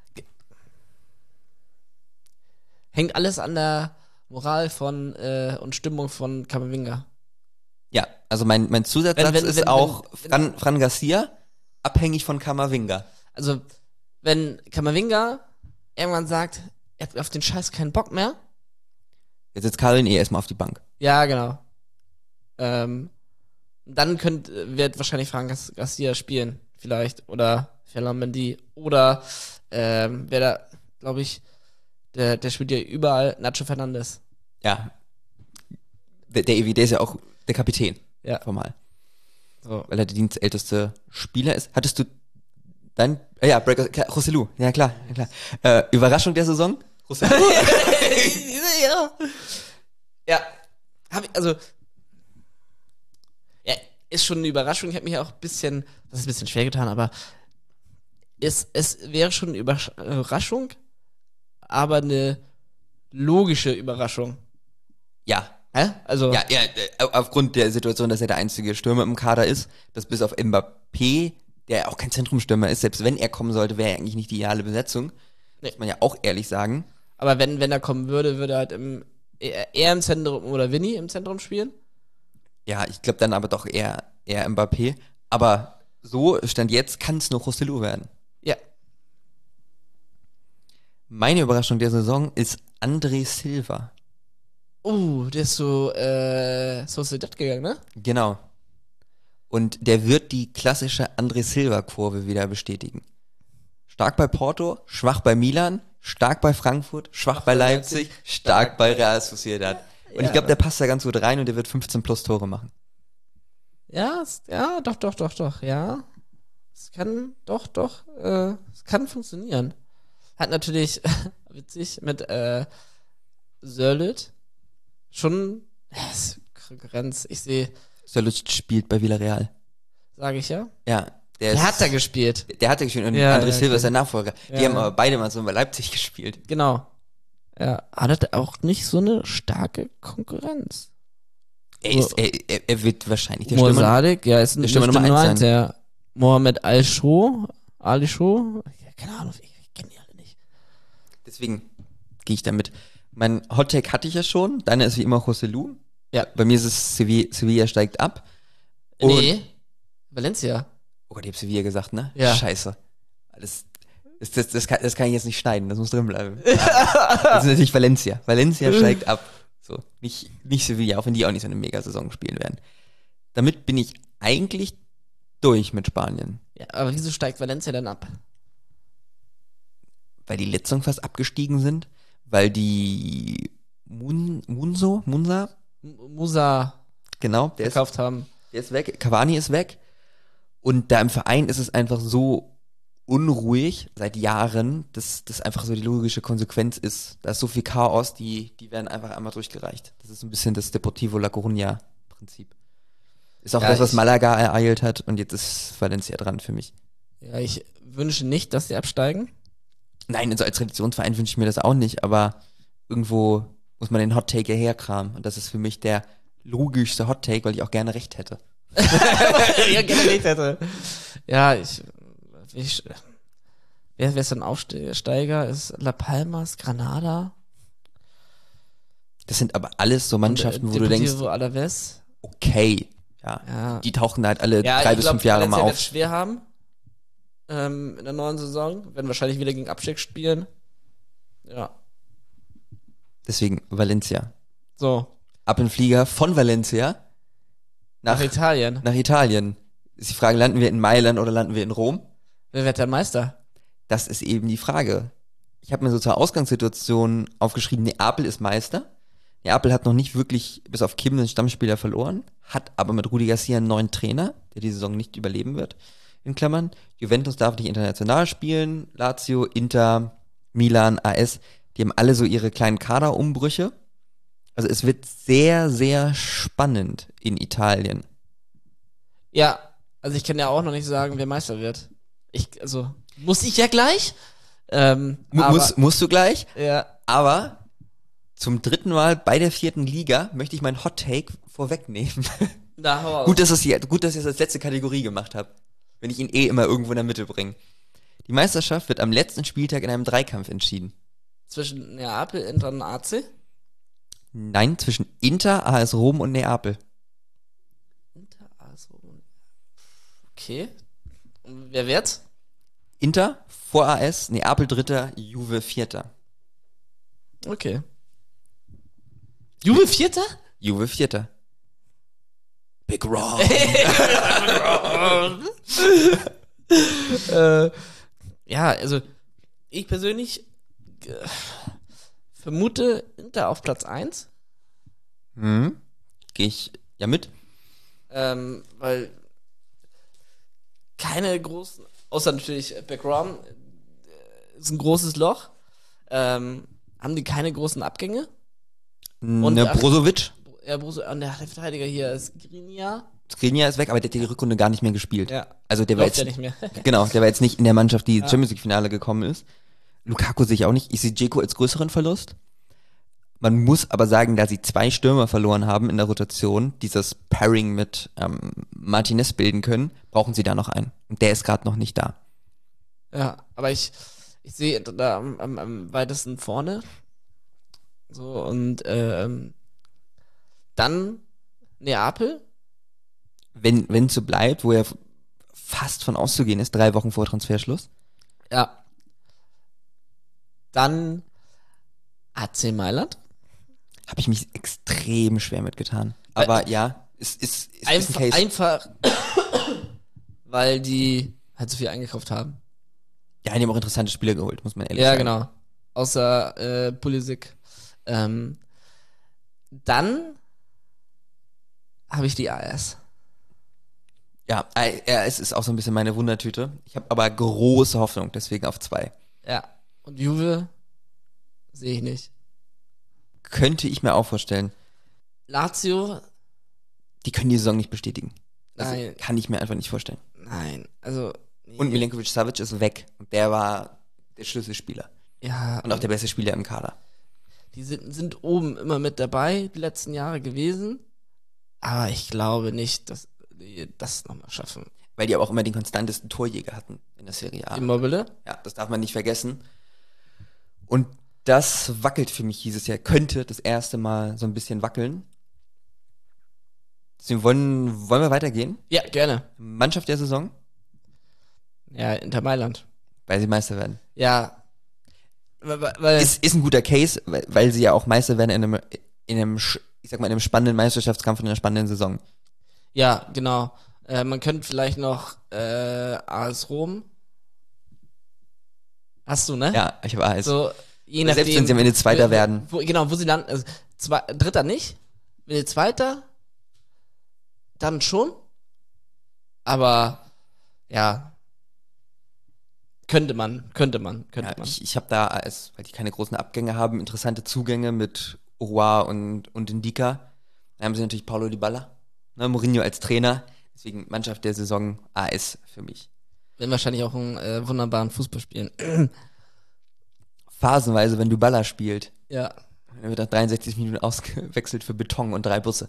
Hängt alles an der Moral von äh, und Stimmung von Camavinga. Ja, also mein, mein Zusatzsatz Wenn- wenn- ist wenn- auch wenn- Fran, Fran Garcia, abhängig von Camavinga. Also, wenn Camavinga irgendwann sagt, er hat auf den Scheiß keinen Bock mehr. Jetzt sitzt Karin eh erstmal auf die Bank. Ja, genau. Ähm, dann könnt, wird wahrscheinlich Fran Gar- Garcia spielen, vielleicht. Oder Ferland Mendy. Oder ähm, wer da, glaube ich, der, der spielt ja überall, Nacho Fernandes. Ja. Der, der, der ist ja auch der Kapitän. Ja. Formal. So. Weil er der dienstälteste Spieler ist. Hattest du dein, äh, ja, Breakout, klar, Joselu. Ja, klar, ja, klar. Äh, Überraschung der Saison? Joselu. ja. Ja. Hab ich, also. Ja, ist schon eine Überraschung. Ich habe mich auch ein bisschen, das ist ein bisschen schwer getan, aber es, es wäre schon eine Überrasch- Überraschung, aber eine logische Überraschung. Ja. Hä? Also. Ja, ja, äh, aufgrund der Situation, dass er der einzige Stürmer im Kader ist, dass bis auf Mbappé, der auch kein Zentrumstürmer ist, selbst wenn er kommen sollte, wäre er eigentlich nicht die ideale Besetzung. Nee. Muss man ja auch ehrlich sagen. Aber wenn, wenn er kommen würde, würde er halt im, eher, eher im Zentrum oder Vinny im Zentrum spielen. Ja, ich glaube dann aber doch eher, eher Mbappé. Aber so, Stand jetzt, kann es nur Joselu werden. Ja. Meine Überraschung der Saison ist André Silva. Uh, der ist so, äh, Sociedad gegangen, ne? Genau. Und der wird die klassische André Silva-Kurve wieder bestätigen. Stark bei Porto, schwach bei Milan, stark bei Frankfurt, schwach bei Leipzig, stark bei Real Sociedad. Und Ja. ich glaube, der passt da ganz gut rein und der wird fünfzehn plus Tore machen. Ja, es- ja, doch, doch, doch, doch, ja. Es kann, doch, doch, äh, es kann funktionieren. Hat natürlich, witzig, mit, äh, Sörlot schon, ja, ist Konkurrenz, ich sehe, Sörloth spielt bei Villarreal. sage ich ja. Ja, der, Der ist, hat da gespielt. der hat da gespielt und Ja, André ja, Silva okay. ist der Nachfolger. Die Ja. haben aber beide mal so bei Leipzig gespielt. Genau. Ja, hat er auch nicht so eine starke Konkurrenz. Er, ist, er, er, er wird wahrscheinlich der Stürmer. Mosadik, ja, ist der ein Stürmer Nummer Nummer eins eins, sein. ja. Mohamed Al-Sho, Ali-Sho, ja, keine Ahnung, ich, ich kenne die alle nicht. Deswegen gehe ich damit. Mein Hottake hatte ich ja schon. Deiner ist wie immer Joselu. Ja. Bei mir ist es Sevilla, Sevilla steigt ab. Und, Nee, Valencia. Oh Gott, ich hab Sevilla gesagt, ne? Ja. Scheiße. Das, das, das, das, kann, das kann ich jetzt nicht schneiden, das muss drin bleiben. Das ist natürlich Valencia. Valencia steigt ab. So, nicht, nicht Sevilla, auch wenn die auch nicht so eine Mega-Saison spielen werden. Damit bin ich eigentlich durch mit Spanien. Ja, aber wieso steigt Valencia denn ab? Weil die Letzung fast abgestiegen sind, weil die Mun, Munso, Munsa, M- Musa genau, der ist, verkauft haben. der ist weg, Cavani ist weg und da im Verein ist es einfach so unruhig seit Jahren, dass das einfach so die logische Konsequenz ist. Da ist so viel Chaos, die, die werden einfach einmal durchgereicht. Das ist so ein bisschen das Deportivo La Coruña Prinzip. Ist auch Ja, das, was ich- Malaga ereilt hat und jetzt ist Valencia dran für mich. Ja, ich wünsche nicht, dass sie absteigen. Nein, also als Traditionsverein wünsche ich mir das auch nicht, aber irgendwo muss man den Hot Take herkramen. Und das ist für mich der logischste Hot Take, weil ich auch gerne recht hätte. ja, gerne recht hätte. Ja, ich, ich wer, wer ist ein Aufsteiger? Ist La Palmas, Granada? Das sind aber alles so Mannschaften, und, wo äh, du denkst, Deportivo Alavés. okay, ja, Ja. die tauchen halt alle Ja, drei ich bis glaub, fünf Jahre mal Valencia auf. wird's schwer haben ähm, in der neuen Saison. Werden wahrscheinlich wieder gegen Abstieg spielen. Ja. Deswegen Valencia. So, Ab in den Flieger von Valencia nach, nach Italien. nach Italien. Ist die Frage, landen wir in Mailand oder landen wir in Rom? Wer wird der Meister? Das ist eben die Frage. Ich habe mir so zur Ausgangssituation aufgeschrieben, Neapel ist Meister. Neapel hat noch nicht wirklich bis auf Kim den Stammspieler verloren, hat aber mit Rudi Garcia einen neuen Trainer, der die Saison nicht überleben wird, in Klammern. Juventus darf nicht international spielen, Lazio, Inter, Milan, A S, die haben alle so ihre kleinen Kaderumbrüche. Also es wird sehr, sehr spannend in Italien. Ja, also ich kann ja auch noch nicht sagen, wer Meister wird. Ich, also, muss ich ja gleich. Ähm, Mu- aber, muss, musst du gleich, ja, aber zum dritten Mal bei der vierten Liga möchte ich meinen Hot Take vorwegnehmen. da hau auf. Gut, dass, es hier, gut, dass ich das als letzte Kategorie gemacht habe. Wenn ich ihn eh immer irgendwo in der Mitte bringe. Die Meisterschaft wird am letzten Spieltag in einem Dreikampf entschieden. Zwischen Neapel, Inter und A C. Nein, zwischen Inter, A S Rom und Neapel. Inter, also, okay. Und wer wird's? Inter vor A S, Neapel Dritter, Juve Vierter. Okay. Juve Vierter? Juve Vierter. Big Wrong. äh, ja, also ich persönlich äh, vermute Inter auf Platz eins, Hm. Gehe ich ja mit. ähm, weil keine großen, außer natürlich Background, äh, ist ein großes Loch, ähm, haben die keine großen Abgänge. Und Ne, ach- Brozovic. Ja, Bruce, und der Verteidiger hier ist Skriniar. Skriniar ist weg, aber der hat die Rückrunde gar nicht mehr gespielt. Ja, Also der war läuft jetzt ja nicht mehr. Genau, der war jetzt nicht in der Mannschaft, die Ja. Champions League Finale gekommen ist. Lukaku sehe ich auch nicht. Ich sehe Dzeko als größeren Verlust. Man muss aber sagen, da sie zwei Stürmer verloren haben in der Rotation, dieses Pairing mit ähm, Martinez bilden können, brauchen sie da noch einen. Und der ist gerade noch nicht da. Ja, aber ich, ich sehe da am, am, am weitesten vorne. So, und ähm, dann Neapel. Wenn wenn es so bleibt, wo ja f- fast von auszugehen ist, drei Wochen vor Transferschluss. Ja. Dann A C Mailand. Habe ich mich extrem schwer mitgetan. Aber ja, ist, ist, ist, ist ein Einfach, Case. einfach weil die halt so viel eingekauft haben. Ja, die haben auch interessante Spieler geholt, muss man ehrlich Ja, sagen. genau. Außer äh, Pulisic. Ähm, dann habe ich die A S. Ja, äh, ja, es ist auch so ein bisschen meine Wundertüte. Ich habe aber große Hoffnung, deswegen auf zwei. Ja. Und Juve sehe ich nicht. Könnte ich mir auch vorstellen. Lazio, Die können die Saison nicht bestätigen. Das Nein. kann ich mir einfach nicht vorstellen. nein. Also, nee. Und Milinkovic Savic ist weg. Und der war der Schlüsselspieler. ja, Und auch der beste Spieler im Kader. die sind, sind oben immer mit dabei, die letzten Jahre gewesen. Aber ich glaube nicht, dass die das nochmal schaffen. Weil die aber auch immer den konstantesten Torjäger hatten in der Serie A. Immobile? Ja, das darf man nicht vergessen. Und das wackelt für mich dieses Jahr. Könnte das erste Mal so ein bisschen wackeln. Deswegen wollen, wollen wir weitergehen? Ja, gerne. Mannschaft der Saison. Ja, Inter Mailand. weil sie Meister werden. Ja. Weil, weil Ist, ist ein guter Case, weil, weil sie ja auch Meister werden in einem, in einem, sch- ich sag mal, in einem spannenden Meisterschaftskampf in einer spannenden Saison. ja, genau. Äh, man könnte vielleicht noch äh, A S Rom. Hast du, ne? Ja, ich weiß. So, je Selbst nachdem, wenn sie am Ende Zweiter wo, werden. Wo, genau, wo sie landen. Also, zwei, Dritter nicht. Wenn ihr Zweiter, dann schon. Aber, ja. Könnte man, könnte man, könnte Ja, man. ich ich habe da, als, weil die keine großen Abgänge haben, interessante Zugänge mit Roy und, und Ndika. Da haben sie natürlich Paulo Dybala, ne, Mourinho als Trainer. Deswegen Mannschaft der Saison A S für mich. Werden wahrscheinlich auch einen äh, wunderbaren Fußball spielen. Phasenweise, wenn Dybala spielt, Ja. dann wird nach dreiundsechzig Minuten ausgewechselt für Beton und drei Busse.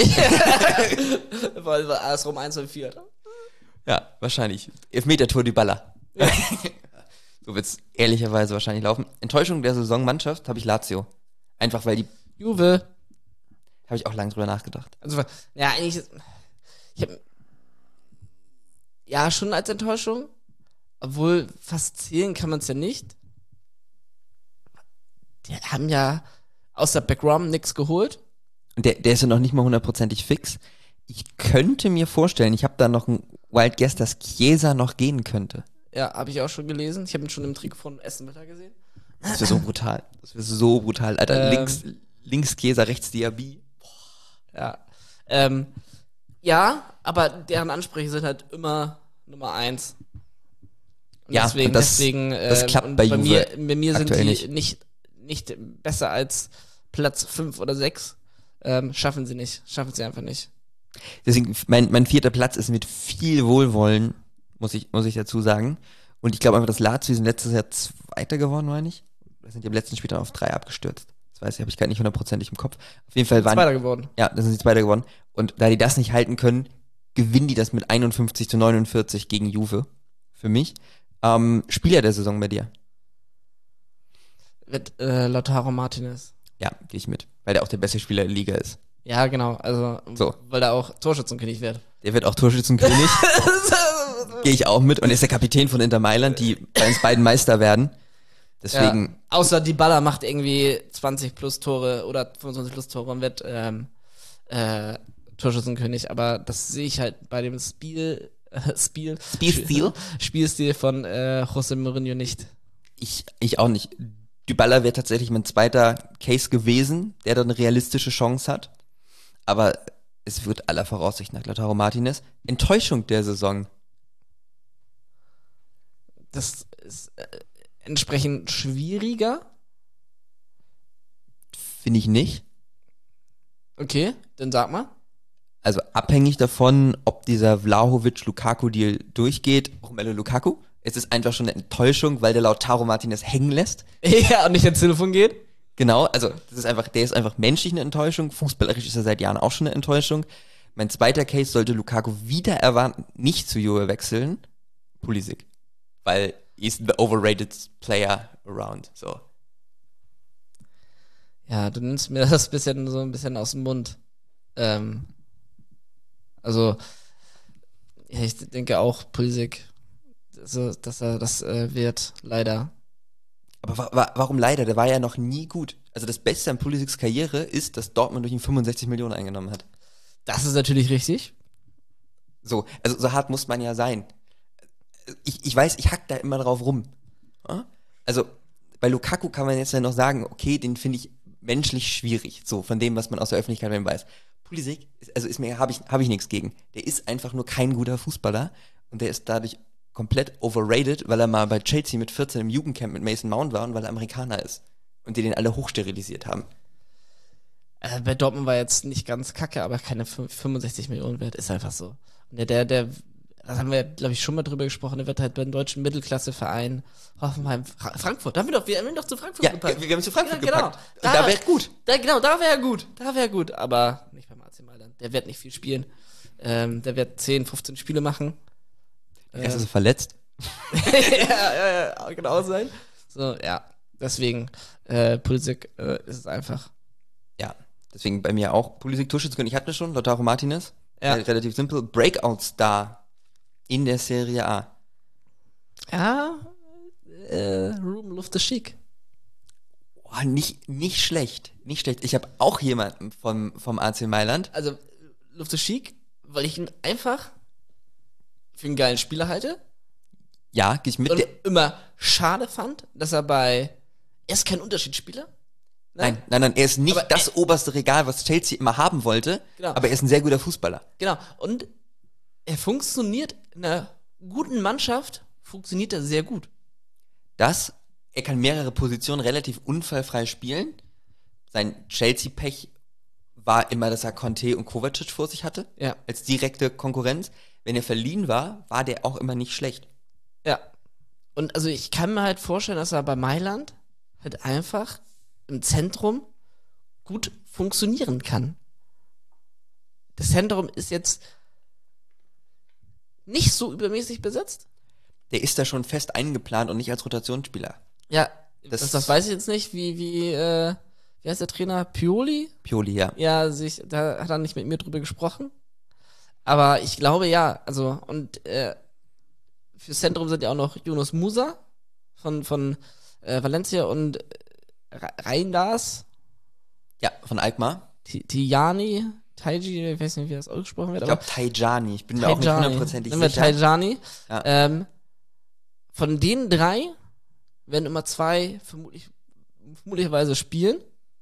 Weil wir A S Rom eins und vier. Ja, wahrscheinlich. Elfmeter-Tor Dybala. So wird's ehrlicherweise wahrscheinlich laufen. Enttäuschung der Saisonmannschaft habe ich Lazio. Einfach weil die, Juve. habe ich auch lange drüber nachgedacht. Also, ja, eigentlich, ist- ich hab, ja, schon als Enttäuschung, obwohl fast zählen kann man es ja nicht. Die haben ja außer Backrom nichts geholt. Und der, der ist ja noch nicht mal hundertprozentig fix. Ich könnte mir vorstellen, ich habe da noch ein Wild Guess, dass Chiesa noch gehen könnte. Ja, habe ich auch schon gelesen. Ich habe ihn schon im Trikot von Aston Villa gesehen. Das wäre so brutal. Das wäre so brutal. Alter, Ähm. links, links Chiesa, rechts Diaby. Ja. Ähm, ja, aber deren Ansprüche sind halt immer Nummer eins. Und Ja, deswegen, und das- deswegen, das äh, klappt und bei bei Juve mir, bei mir sind die aktuell nicht. nicht. nicht besser als Platz fünf oder sechs. Ähm, schaffen sie nicht. Schaffen sie einfach nicht. Deswegen, mein, mein vierter Platz ist mit viel Wohlwollen, muss ich, muss ich dazu sagen. Und ich glaube einfach, dass Lazio sind letztes Jahr Zweiter geworden, meine ich. Da sind die am letzten Spiel dann auf drei abgestürzt. Das weiß ich, habe ich gerade nicht hundertprozentig im Kopf. Auf jeden Fall waren Zweiter geworden. Ja, da sind sie Zweiter geworden. Und da die das nicht halten können, gewinnen die das mit einundfünfzig zu neunundvierzig gegen Juve. Für mich. Ähm, Spieler der Saison bei dir? Mit äh, Lautaro Martinez. Ja, gehe ich mit. Weil der auch der beste Spieler der Liga ist. Ja, genau. Also, So. weil er auch Torschützenkönig wird. Der wird auch Torschützenkönig. Gehe ich auch mit. Und er ist der Kapitän von Inter Mailand, die bei uns beiden Meister werden. Deswegen, Ja, außer Dybala macht irgendwie zwanzig plus Tore oder fünfundzwanzig plus Tore und wird ähm, äh, Torschützenkönig. Aber das sehe ich halt bei dem Spiel, äh, Spiel, Spielstil? Spielstil von äh, José Mourinho nicht. ich, ich auch nicht. Dybala wäre tatsächlich mein zweiter Case gewesen, der dann eine realistische Chance hat. Aber es wird aller Voraussicht nach Lautaro Martinez. Enttäuschung der Saison. Das ist äh, entsprechend schwieriger. Finde ich nicht. Okay, dann sag mal. Also abhängig davon, ob dieser Vlahovic-Lukaku-Deal durchgeht, Romelu Lukaku. Es ist einfach schon eine Enttäuschung, weil der Lautaro Martinez hängen lässt. Ja, und nicht ins Telefon geht. Genau, also das ist einfach, der ist einfach menschlich eine Enttäuschung. Fußballerisch ist er seit Jahren auch schon eine Enttäuschung. Mein zweiter Case sollte Lukaku wieder erwarten, nicht zu Juve wechseln. Pulisic. Weil he's the overrated player around. So. Ja, du nimmst mir das bisschen so ein bisschen aus dem Mund. Ähm, also, ja, ich denke auch Pulisic, also, dass er das äh, wird, leider. Aber wa wa warum leider? Der war ja noch nie gut. Also das Beste an Pulisics Karriere ist, dass Dortmund durch ihn fünfundsechzig Millionen eingenommen hat. Das ist natürlich richtig. So, also so hart muss man ja sein. Ich, ich weiß, ich hack da immer drauf rum. Ja? Also bei Lukaku kann man jetzt ja noch sagen, okay, den finde ich menschlich schwierig, so von dem, was man aus der Öffentlichkeit bei ihm weiß. Pulisic, ist, also ist mir, habe ich, hab ich nichts gegen. Der ist einfach nur kein guter Fußballer und der ist dadurch komplett overrated, weil er mal bei Chelsea mit vierzehn im Jugendcamp mit Mason Mount war und weil er Amerikaner ist. Und die den alle hochsterilisiert haben. Äh, bei Dortmund war jetzt nicht ganz kacke, aber keine fünfundsechzig Millionen wert, ist einfach so. Und der, der, der das haben wir, glaube ich, schon mal drüber gesprochen, der wird halt beim deutschen Mittelklasseverein Hoffenheim, Fra Frankfurt, da haben wir doch, wir haben ihn doch zu Frankfurt Ja, gepackt. wir, wir haben zu Frankfurt Ja, genau. gepackt. Da- Und da wäre gut. Da, genau, da wäre er gut, da wäre er gut, aber nicht beim A C Mailand. Der wird nicht viel spielen. Ähm, der wird zehn, fünfzehn Spiele machen. Erst ist er verletzt. ja, ja, ja, genau sein. So, ja, deswegen, äh, Pulisic äh, ist es einfach. Ja, deswegen bei mir auch Pulisic Torschützenkönig. Ich hatte schon, Lautaro Martinez. Ja. Äh, relativ simpel. Breakout-Star in der Serie A. Ja, äh, Ruben Loftus-Cheek. Oh, nicht, nicht schlecht, nicht schlecht. Ich habe auch jemanden vom, vom A C Mailand. Also, Loftus-Cheek, weil ich ihn einfach für einen geilen Spieler halte. Ja, gehe ich mit. Und Der, immer schade fand, dass er bei. Er ist kein Unterschiedsspieler. nein, nein, nein, er ist nicht Aber das oberste Regal, was Chelsea immer haben wollte, Genau. aber er ist ein sehr guter Fußballer. Genau. Und er funktioniert in einer guten Mannschaft, funktioniert er sehr gut. Das, er kann mehrere Positionen relativ unfallfrei spielen. Sein Chelsea-Pech war immer, dass er Conte und Kovacic vor sich hatte, Ja. als direkte Konkurrenz. Wenn er verliehen war, war der auch immer nicht schlecht. Ja. Und also ich kann mir halt vorstellen, dass er bei Mailand halt einfach im Zentrum gut funktionieren kann. Das Zentrum ist jetzt nicht so übermäßig besetzt. Der ist da schon fest eingeplant und nicht als Rotationsspieler. Ja, Das- das, das weiß ich jetzt nicht, wie, wie, äh, wie heißt der Trainer? Pioli? Pioli, ja. Ja, sich, da hat er nicht mit mir drüber gesprochen. Aber ich glaube ja, also, und äh, fürs Zentrum sind ja auch noch Yunus Musa von, von äh, Valencia und äh, Reinders, Ja, von Alkmaar. Ti- Tijani, Taiji, ich weiß nicht, wie das ausgesprochen wird, Ich glaube Tajani, ich bin mir auch nicht Tajani. hundertprozentig Nehmen wir sicher. Tajani. Ja. Ähm, von den drei werden immer zwei vermutlich, vermutlicherweise spielen.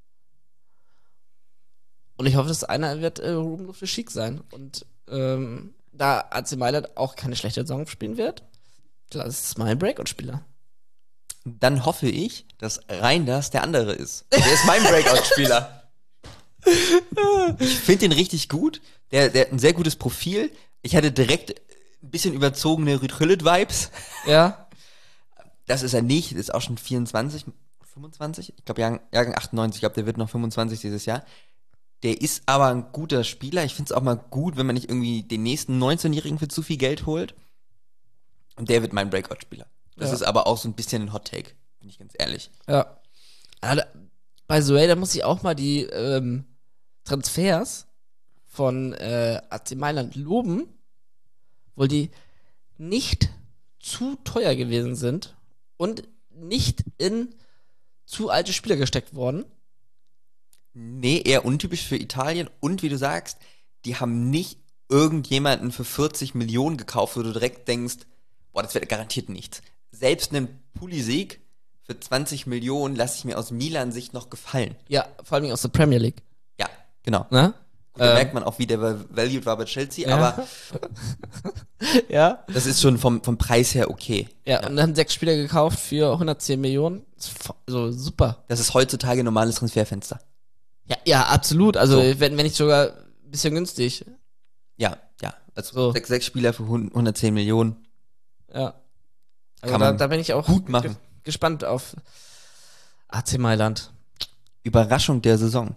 Und ich hoffe, dass einer wird äh, Ruben Loftus-Cheek sein. Und ähm, da A C Mailand auch keine schlechte Saison spielen wird, das ist mein Breakout-Spieler. Dann hoffe ich, dass Reinders der andere ist. Der ist mein Breakout-Spieler. Ich finde den richtig gut. Der, der hat ein sehr gutes Profil. Ich hatte direkt ein bisschen überzogene Ruud Gullit-Vibes. Ja. Das ist er nicht. Ist auch schon vierundzwanzig, fünfundzwanzig? Ich glaube, Jahrgang, Jahrgang achtundneunzig. Ich glaube, der wird noch fünfundzwanzig dieses Jahr. Der ist aber ein guter Spieler. Ich finde es auch mal gut, wenn man nicht irgendwie den nächsten neunzehnjährigen für zu viel Geld holt. Und der wird mein Breakout-Spieler. Das Ja. ist aber auch so ein bisschen ein Hot-Take, bin ich ganz ehrlich. Ja. Also, bei Zoe, da muss ich auch mal die ähm, Transfers von äh, A C Mailand loben, weil die nicht zu teuer gewesen sind und nicht in zu alte Spieler gesteckt worden. Nee, eher untypisch für Italien. Und wie du sagst, die haben nicht irgendjemanden für vierzig Millionen gekauft, wo du direkt denkst, boah, das wird garantiert nichts. Selbst einen Pulisic für zwanzig Millionen lasse ich mir aus Milan-Sicht noch gefallen. Ja, vor allem aus der Premier League. Ja, genau. Ne? Gut, da Ähm. merkt man auch, wie der valued war bei Chelsea, Ja. aber Ja. das ist schon vom, vom Preis her okay. Ja, und dann haben sechs Spieler gekauft für hundertzehn Millionen. Das ist vo- so super. Das ist heutzutage ein normales Transferfenster. Ja, ja, absolut. Also, So. wenn, wenn nicht sogar ein bisschen günstig. Ja, ja. Also So. sechs, sechs Spieler für hundertzehn Millionen. Ja. Also Kann da, man da bin ich auch gut machen. ge- gespannt auf A C Mailand. Überraschung der Saison.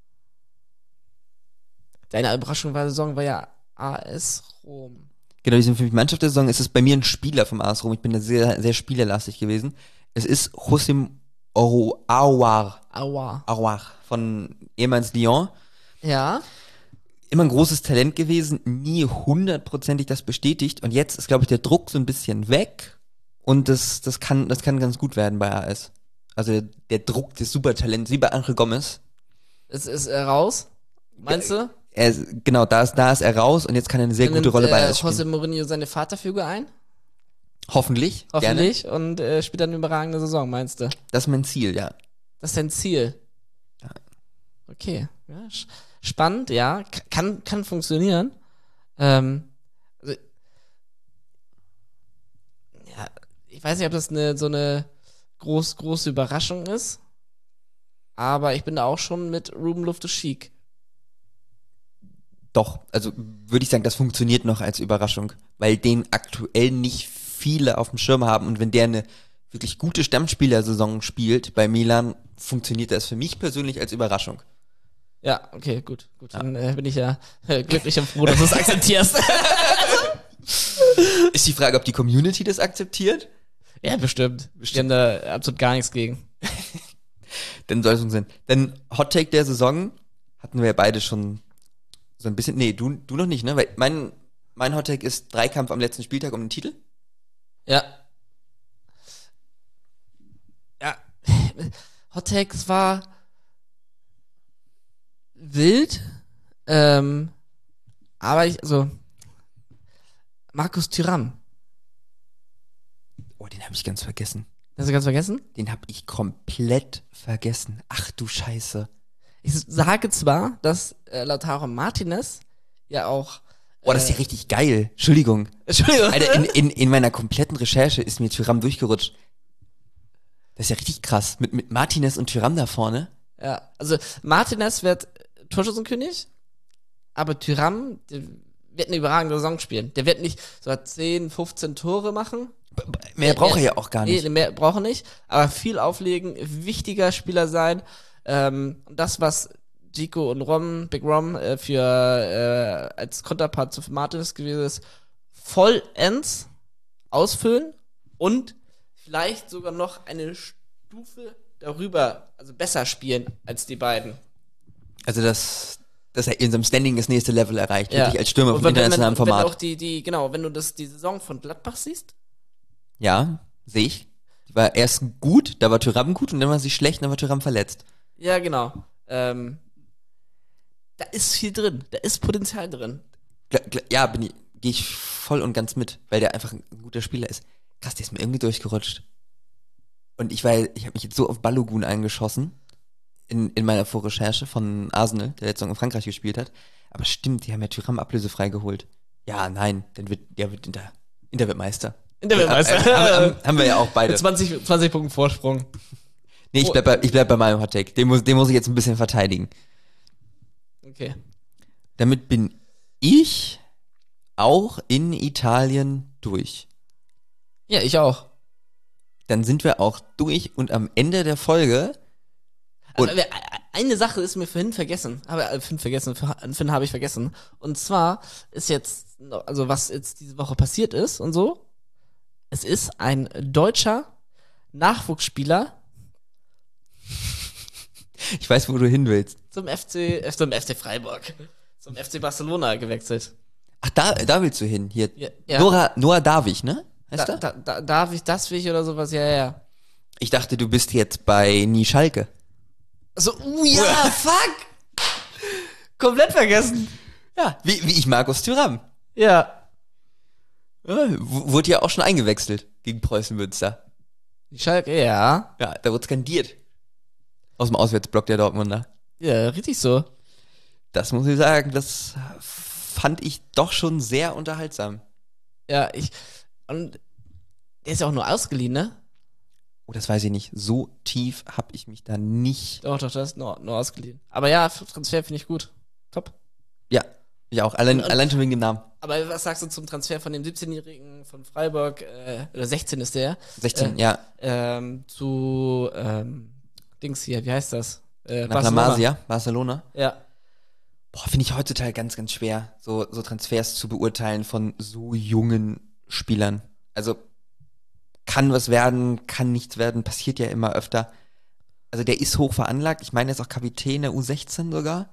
Deine Überraschung war Saison war ja A S Rom. Genau, die sind für mich Mannschaft der Saison. Es ist bei mir ein Spieler vom A S Rom. Ich bin da sehr, sehr spielerlastig gewesen. Es ist Josim Aouar. Aua. Aouar von ehemals Lyon. Ja. Immer ein großes Talent gewesen, nie hundertprozentig das bestätigt. Und jetzt ist, glaube ich, der Druck so ein bisschen weg. Und das, das kann, das kann ganz gut werden bei A S. Also der Druck des Supertalents, wie bei Angel Gomez. Es ist er raus. Meinst du? Er, ist- genau, da ist, da ist er raus und jetzt kann er eine sehr Dann gute nimmt, Rolle bei äh, A S spielen. José Mourinho seine Vaterfigur ein. Hoffentlich. Hoffentlich. Und äh, spielt dann eine überragende Saison, meinst du? Gerne. Das ist mein Ziel, ja. Das ist dein Ziel. Ja. Okay. Ja, sch- spannend, ja. K- Kann, kann funktionieren. Ähm, also, ja, ich weiß nicht, ob das eine, so eine groß, große Überraschung ist. Aber ich bin da auch schon mit Ruben Loftus-Cheek. Doch, also würde ich sagen, das funktioniert noch als Überraschung, weil den aktuell nicht viele auf dem Schirm haben und wenn der eine wirklich gute Stammspielersaison spielt bei Milan, funktioniert das für mich persönlich als Überraschung. Ja, okay, gut. gut. Dann äh, bin ich ja äh, glücklich und froh, dass du es akzeptierst. Ist die Frage, ob die Community das akzeptiert? Ja, bestimmt. Wir haben da absolut gar nichts gegen. Dann soll es funktionieren. Denn Hot Take der Saison hatten wir ja beide schon so ein bisschen, nee, du, du noch nicht, ne? Weil mein, mein Hot Take ist Dreikampf am letzten Spieltag um den Titel. Ja. Hot Take, es war wild, ähm, aber ich, also, Markus Thuram. Oh, den habe ich ganz vergessen. Hast du ganz vergessen? Den habe ich komplett vergessen. Ach du Scheiße. Ich sage zwar, dass äh, Lautaro Martinez ja auch. Oh, das ist ja richtig geil. Entschuldigung. Entschuldigung. Alter, in, in, in meiner kompletten Recherche ist mir Thuram durchgerutscht. Das ist ja richtig krass. Mit, mit Martinez und Thuram da vorne. Ja, also Martinez wird Torschützenkönig, aber Thuram der wird eine überragende Saison spielen. Der wird nicht so zehn, fünfzehn Tore machen. B- b- Mehr braucht er ja auch gar nicht. Nee, mehr braucht er nicht, aber viel auflegen, wichtiger Spieler sein. Ähm, das, was Zico und Rom, Big Rom äh, für äh, als Konterpart zu Martinez gewesen ist, vollends ausfüllen und vielleicht sogar noch eine Stufe darüber, also besser spielen als die beiden. Also, dass, dass er in seinem Standing das nächste Level erreicht. Ja. Wirklich als Stürmer Und vom wenn, wenn, internationalen wenn, wenn Format. auch die, die, genau, wenn du das, die Saison von Gladbach siehst, Ja, sehe ich. Die war erst gut, da war Thuram gut und dann war sie schlecht, dann war Thuram verletzt. ja, genau, ähm, da ist viel drin, da ist Potenzial drin. Gla- gla- Ja, bin ich, gehe ich voll und ganz mit, weil der einfach ein guter Spieler ist. Krass, der ist mir irgendwie durchgerutscht. Und ich war, ich habe mich jetzt so auf Balogun eingeschossen in, in meiner Vorrecherche von Arsenal, der letzte Saison in Frankreich gespielt hat. Aber stimmt, die haben ja Thuram ablösefrei geholt. Ja, nein, dann wird, der wird Inter, Inter wird Meister. Interviewmeister. Äh, haben, haben, haben wir ja auch beide. Mit zwanzig, zwanzig Punkten Vorsprung. Nee, ich bleib bei, ich bleib bei meinem Hot Take. Den muss, den muss ich jetzt ein bisschen verteidigen. Okay. Damit bin ich auch in Italien durch. Ja, ich auch. Dann sind wir auch durch und am Ende der Folge. Und Aber eine Sache ist mir vorhin vergessen. Aber äh, vorhin vergessen, vorhin habe ich vergessen. Und zwar ist jetzt, noch- also was jetzt diese Woche passiert ist und so. Es ist ein deutscher Nachwuchsspieler ich weiß, wo du hin willst. zum F C, äh, zum F C Freiburg, zum F C Barcelona gewechselt. Ach, da, da willst du hin. Hier. Ja, ja. Noah, Noah Davich, ne? Heißt Da, er? da, da, darf ich das will ich oder sowas? Ja, ja, ja. Ich dachte, du bist jetzt bei Nie Schalke. So, uh, ja, fuck! Komplett vergessen. Ja, wie, wie ich Markus Thuram. Ja. Ja, w- wurde ja auch schon eingewechselt gegen Preußen Münster. Die Schalke, ja. Ja, da wurde skandiert. Aus dem Auswärtsblock der Dortmunder. Ja, richtig so. Das muss ich sagen, das fand ich doch schon sehr unterhaltsam. Ja, ich. Und der ist ja auch nur ausgeliehen, ne? Oh, das weiß ich nicht. So tief habe ich mich da nicht. Doch, doch, das ist nur, nur ausgeliehen. Aber ja, für Transfer finde ich gut. Top. Ja, ich auch. Allein, Und- allein schon wegen dem Namen. Aber was sagst du zum Transfer von dem siebzehnjährigen von Freiburg, äh, oder sechzehn ist der, sechzehn, Äh, ja. ähm, zu, ähm, Dings hier, wie heißt das? Äh, Nach La Masia, Barcelona. Ja. Boah, finde ich heutzutage ganz, ganz schwer, so, so Transfers zu beurteilen von so jungen Spielern. Also, kann was werden, kann nichts werden, passiert ja immer öfter. Also, der ist hoch veranlagt. Ich meine, er ist auch Kapitän der U sechzehn sogar.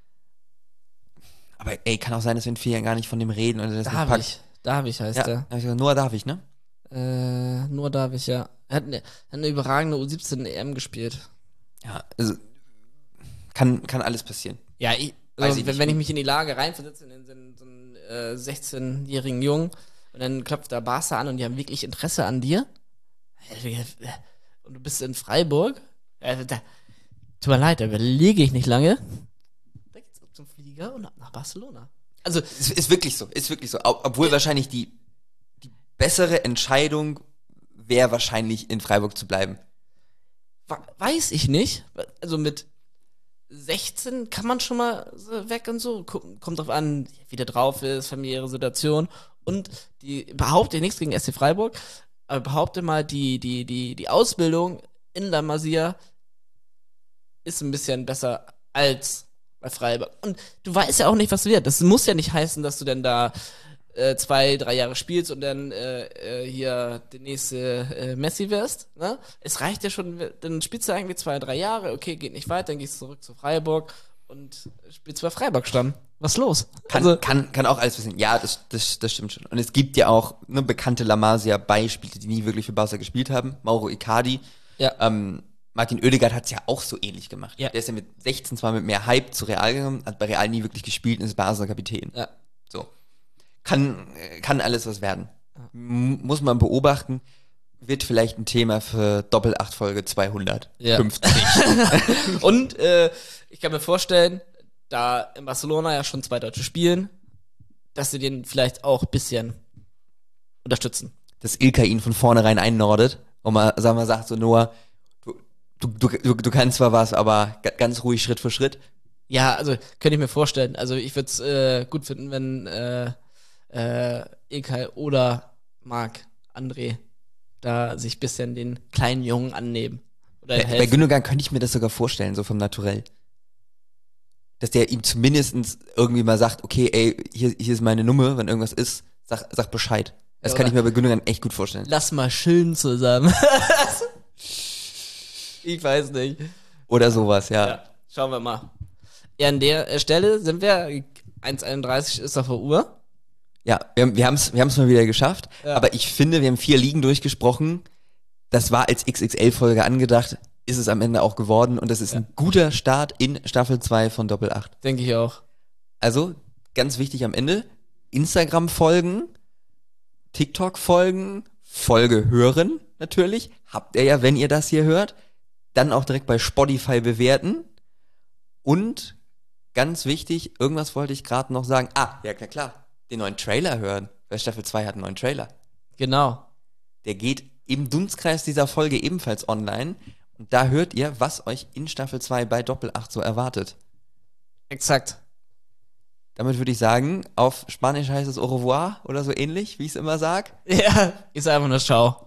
Aber ey, kann auch sein, dass wir in vier Jahren gar nicht von dem reden. Oder das nicht Darf packt. ich. Darf ich heißt Ja, der. hab ich gesagt, Noah darf ich, ne? Äh, nur darf ich, ja. Er hat eine, hat eine überragende U siebzehn E M gespielt. Ja, also, kann, kann alles passieren. Ja, ich, Weiß also, ich wenn, nicht. wenn ich mich in die Lage reinversetze, in so einen, so einen äh, sechzehnjährigen Jungen, und dann klopft da Barca an und die haben wirklich Interesse an dir, und du bist in Freiburg, äh, da, tut mir leid, da überlege ich nicht lange, da geht's ab zum Flieger und ab nach Barcelona. Also, Ist, ist wirklich so, ist wirklich so. Ob- Obwohl wahrscheinlich die, die bessere Entscheidung wäre wahrscheinlich in Freiburg zu bleiben. wa- weiß ich nicht, also mit sechzehn kann man schon mal so weg und so. Kommt kommt drauf an, wie der drauf ist, familiäre Situation. Und die behaupte nichts gegen S C Freiburg, aber behaupte mal, die, die, die, die Ausbildung in La Masia ist ein bisschen besser als bei Freiburg. Und du weißt ja auch nicht, was wird. Das muss ja nicht heißen, dass du denn da äh, zwei, drei Jahre spielst und dann äh, äh, hier der nächste äh, Messi wirst. Ne? Es reicht ja schon, dann spielst du eigentlich zwei, drei Jahre, okay, geht nicht weiter, dann gehst du zurück zu Freiburg und spielst bei Freiburg Stamm. Was ist los? Kann, Also, kann, kann auch alles passieren. Ja, das, das, das stimmt schon. Und es gibt ja auch ne, bekannte La Masia-Beispiele, die nie wirklich für Barca gespielt haben. Mauro Icardi, ja. ähm, Martin Oedegaard hat es ja auch so ähnlich gemacht. Ja. Der ist ja mit sechzehn zwar mit mehr Hype zu Real gegangen, hat bei Real nie wirklich gespielt und ist bei Arsenal Kapitän. Ja. So. Kann, kann alles was werden. M- muss man beobachten. Wird vielleicht ein Thema für Doppel-acht-Folge zweihundertfünfzig. Ja. Und äh, ich kann mir vorstellen, da in Barcelona ja schon zwei Deutsche spielen, dass sie den vielleicht auch ein bisschen unterstützen. Dass Ilka ihn von vornherein einnordet und mal, sagen wir, sagt so, Noah, du, du, du, du kannst zwar was, aber g- ganz ruhig Schritt für Schritt. Ja, also könnte ich mir vorstellen. Also ich würde es äh, gut finden, wenn äh, äh, Ilkay oder Marc André da sich ein bisschen den kleinen Jungen annehmen. Oder Bei, bei helfen. Gündogan könnte ich mir das sogar vorstellen, so vom Naturell. Dass der ihm zumindest irgendwie mal sagt, okay, ey, hier, hier ist meine Nummer, wenn irgendwas ist, sag, sag Bescheid. Das Ja, kann ich oder- mir bei Gündogan echt gut vorstellen. Lass mal chillen zusammen. Ich weiß nicht. Oder sowas, ja. Ja, schauen wir mal. Ja, an der äh, Stelle sind wir, eins einunddreißig ist auf der Uhr. Ja, wir, wir haben es wir haben's mal wieder geschafft, Ja. aber ich finde, wir haben vier Ligen durchgesprochen. Das war als X X L-Folge angedacht, ist es am Ende auch geworden und das ist ein guter Start in Staffel zwei von Doppel acht. Denke ich auch. Also, ganz wichtig am Ende, Instagram folgen, TikTok folgen, Folge hören natürlich, habt ihr ja, wenn ihr das hier hört, dann auch direkt bei Spotify bewerten und ganz wichtig, irgendwas wollte ich gerade noch sagen, ah, ja klar, klar, den neuen Trailer hören, weil Staffel zwei hat einen neuen Trailer. Genau. Der geht im Dunstkreis dieser Folge ebenfalls online und da hört ihr, was euch in Staffel zwei bei Doppel acht so erwartet. Exakt. Damit würde ich sagen, auf Spanisch heißt es au revoir oder so ähnlich, wie ich es immer sag. Ja, ist einfach nur Schau.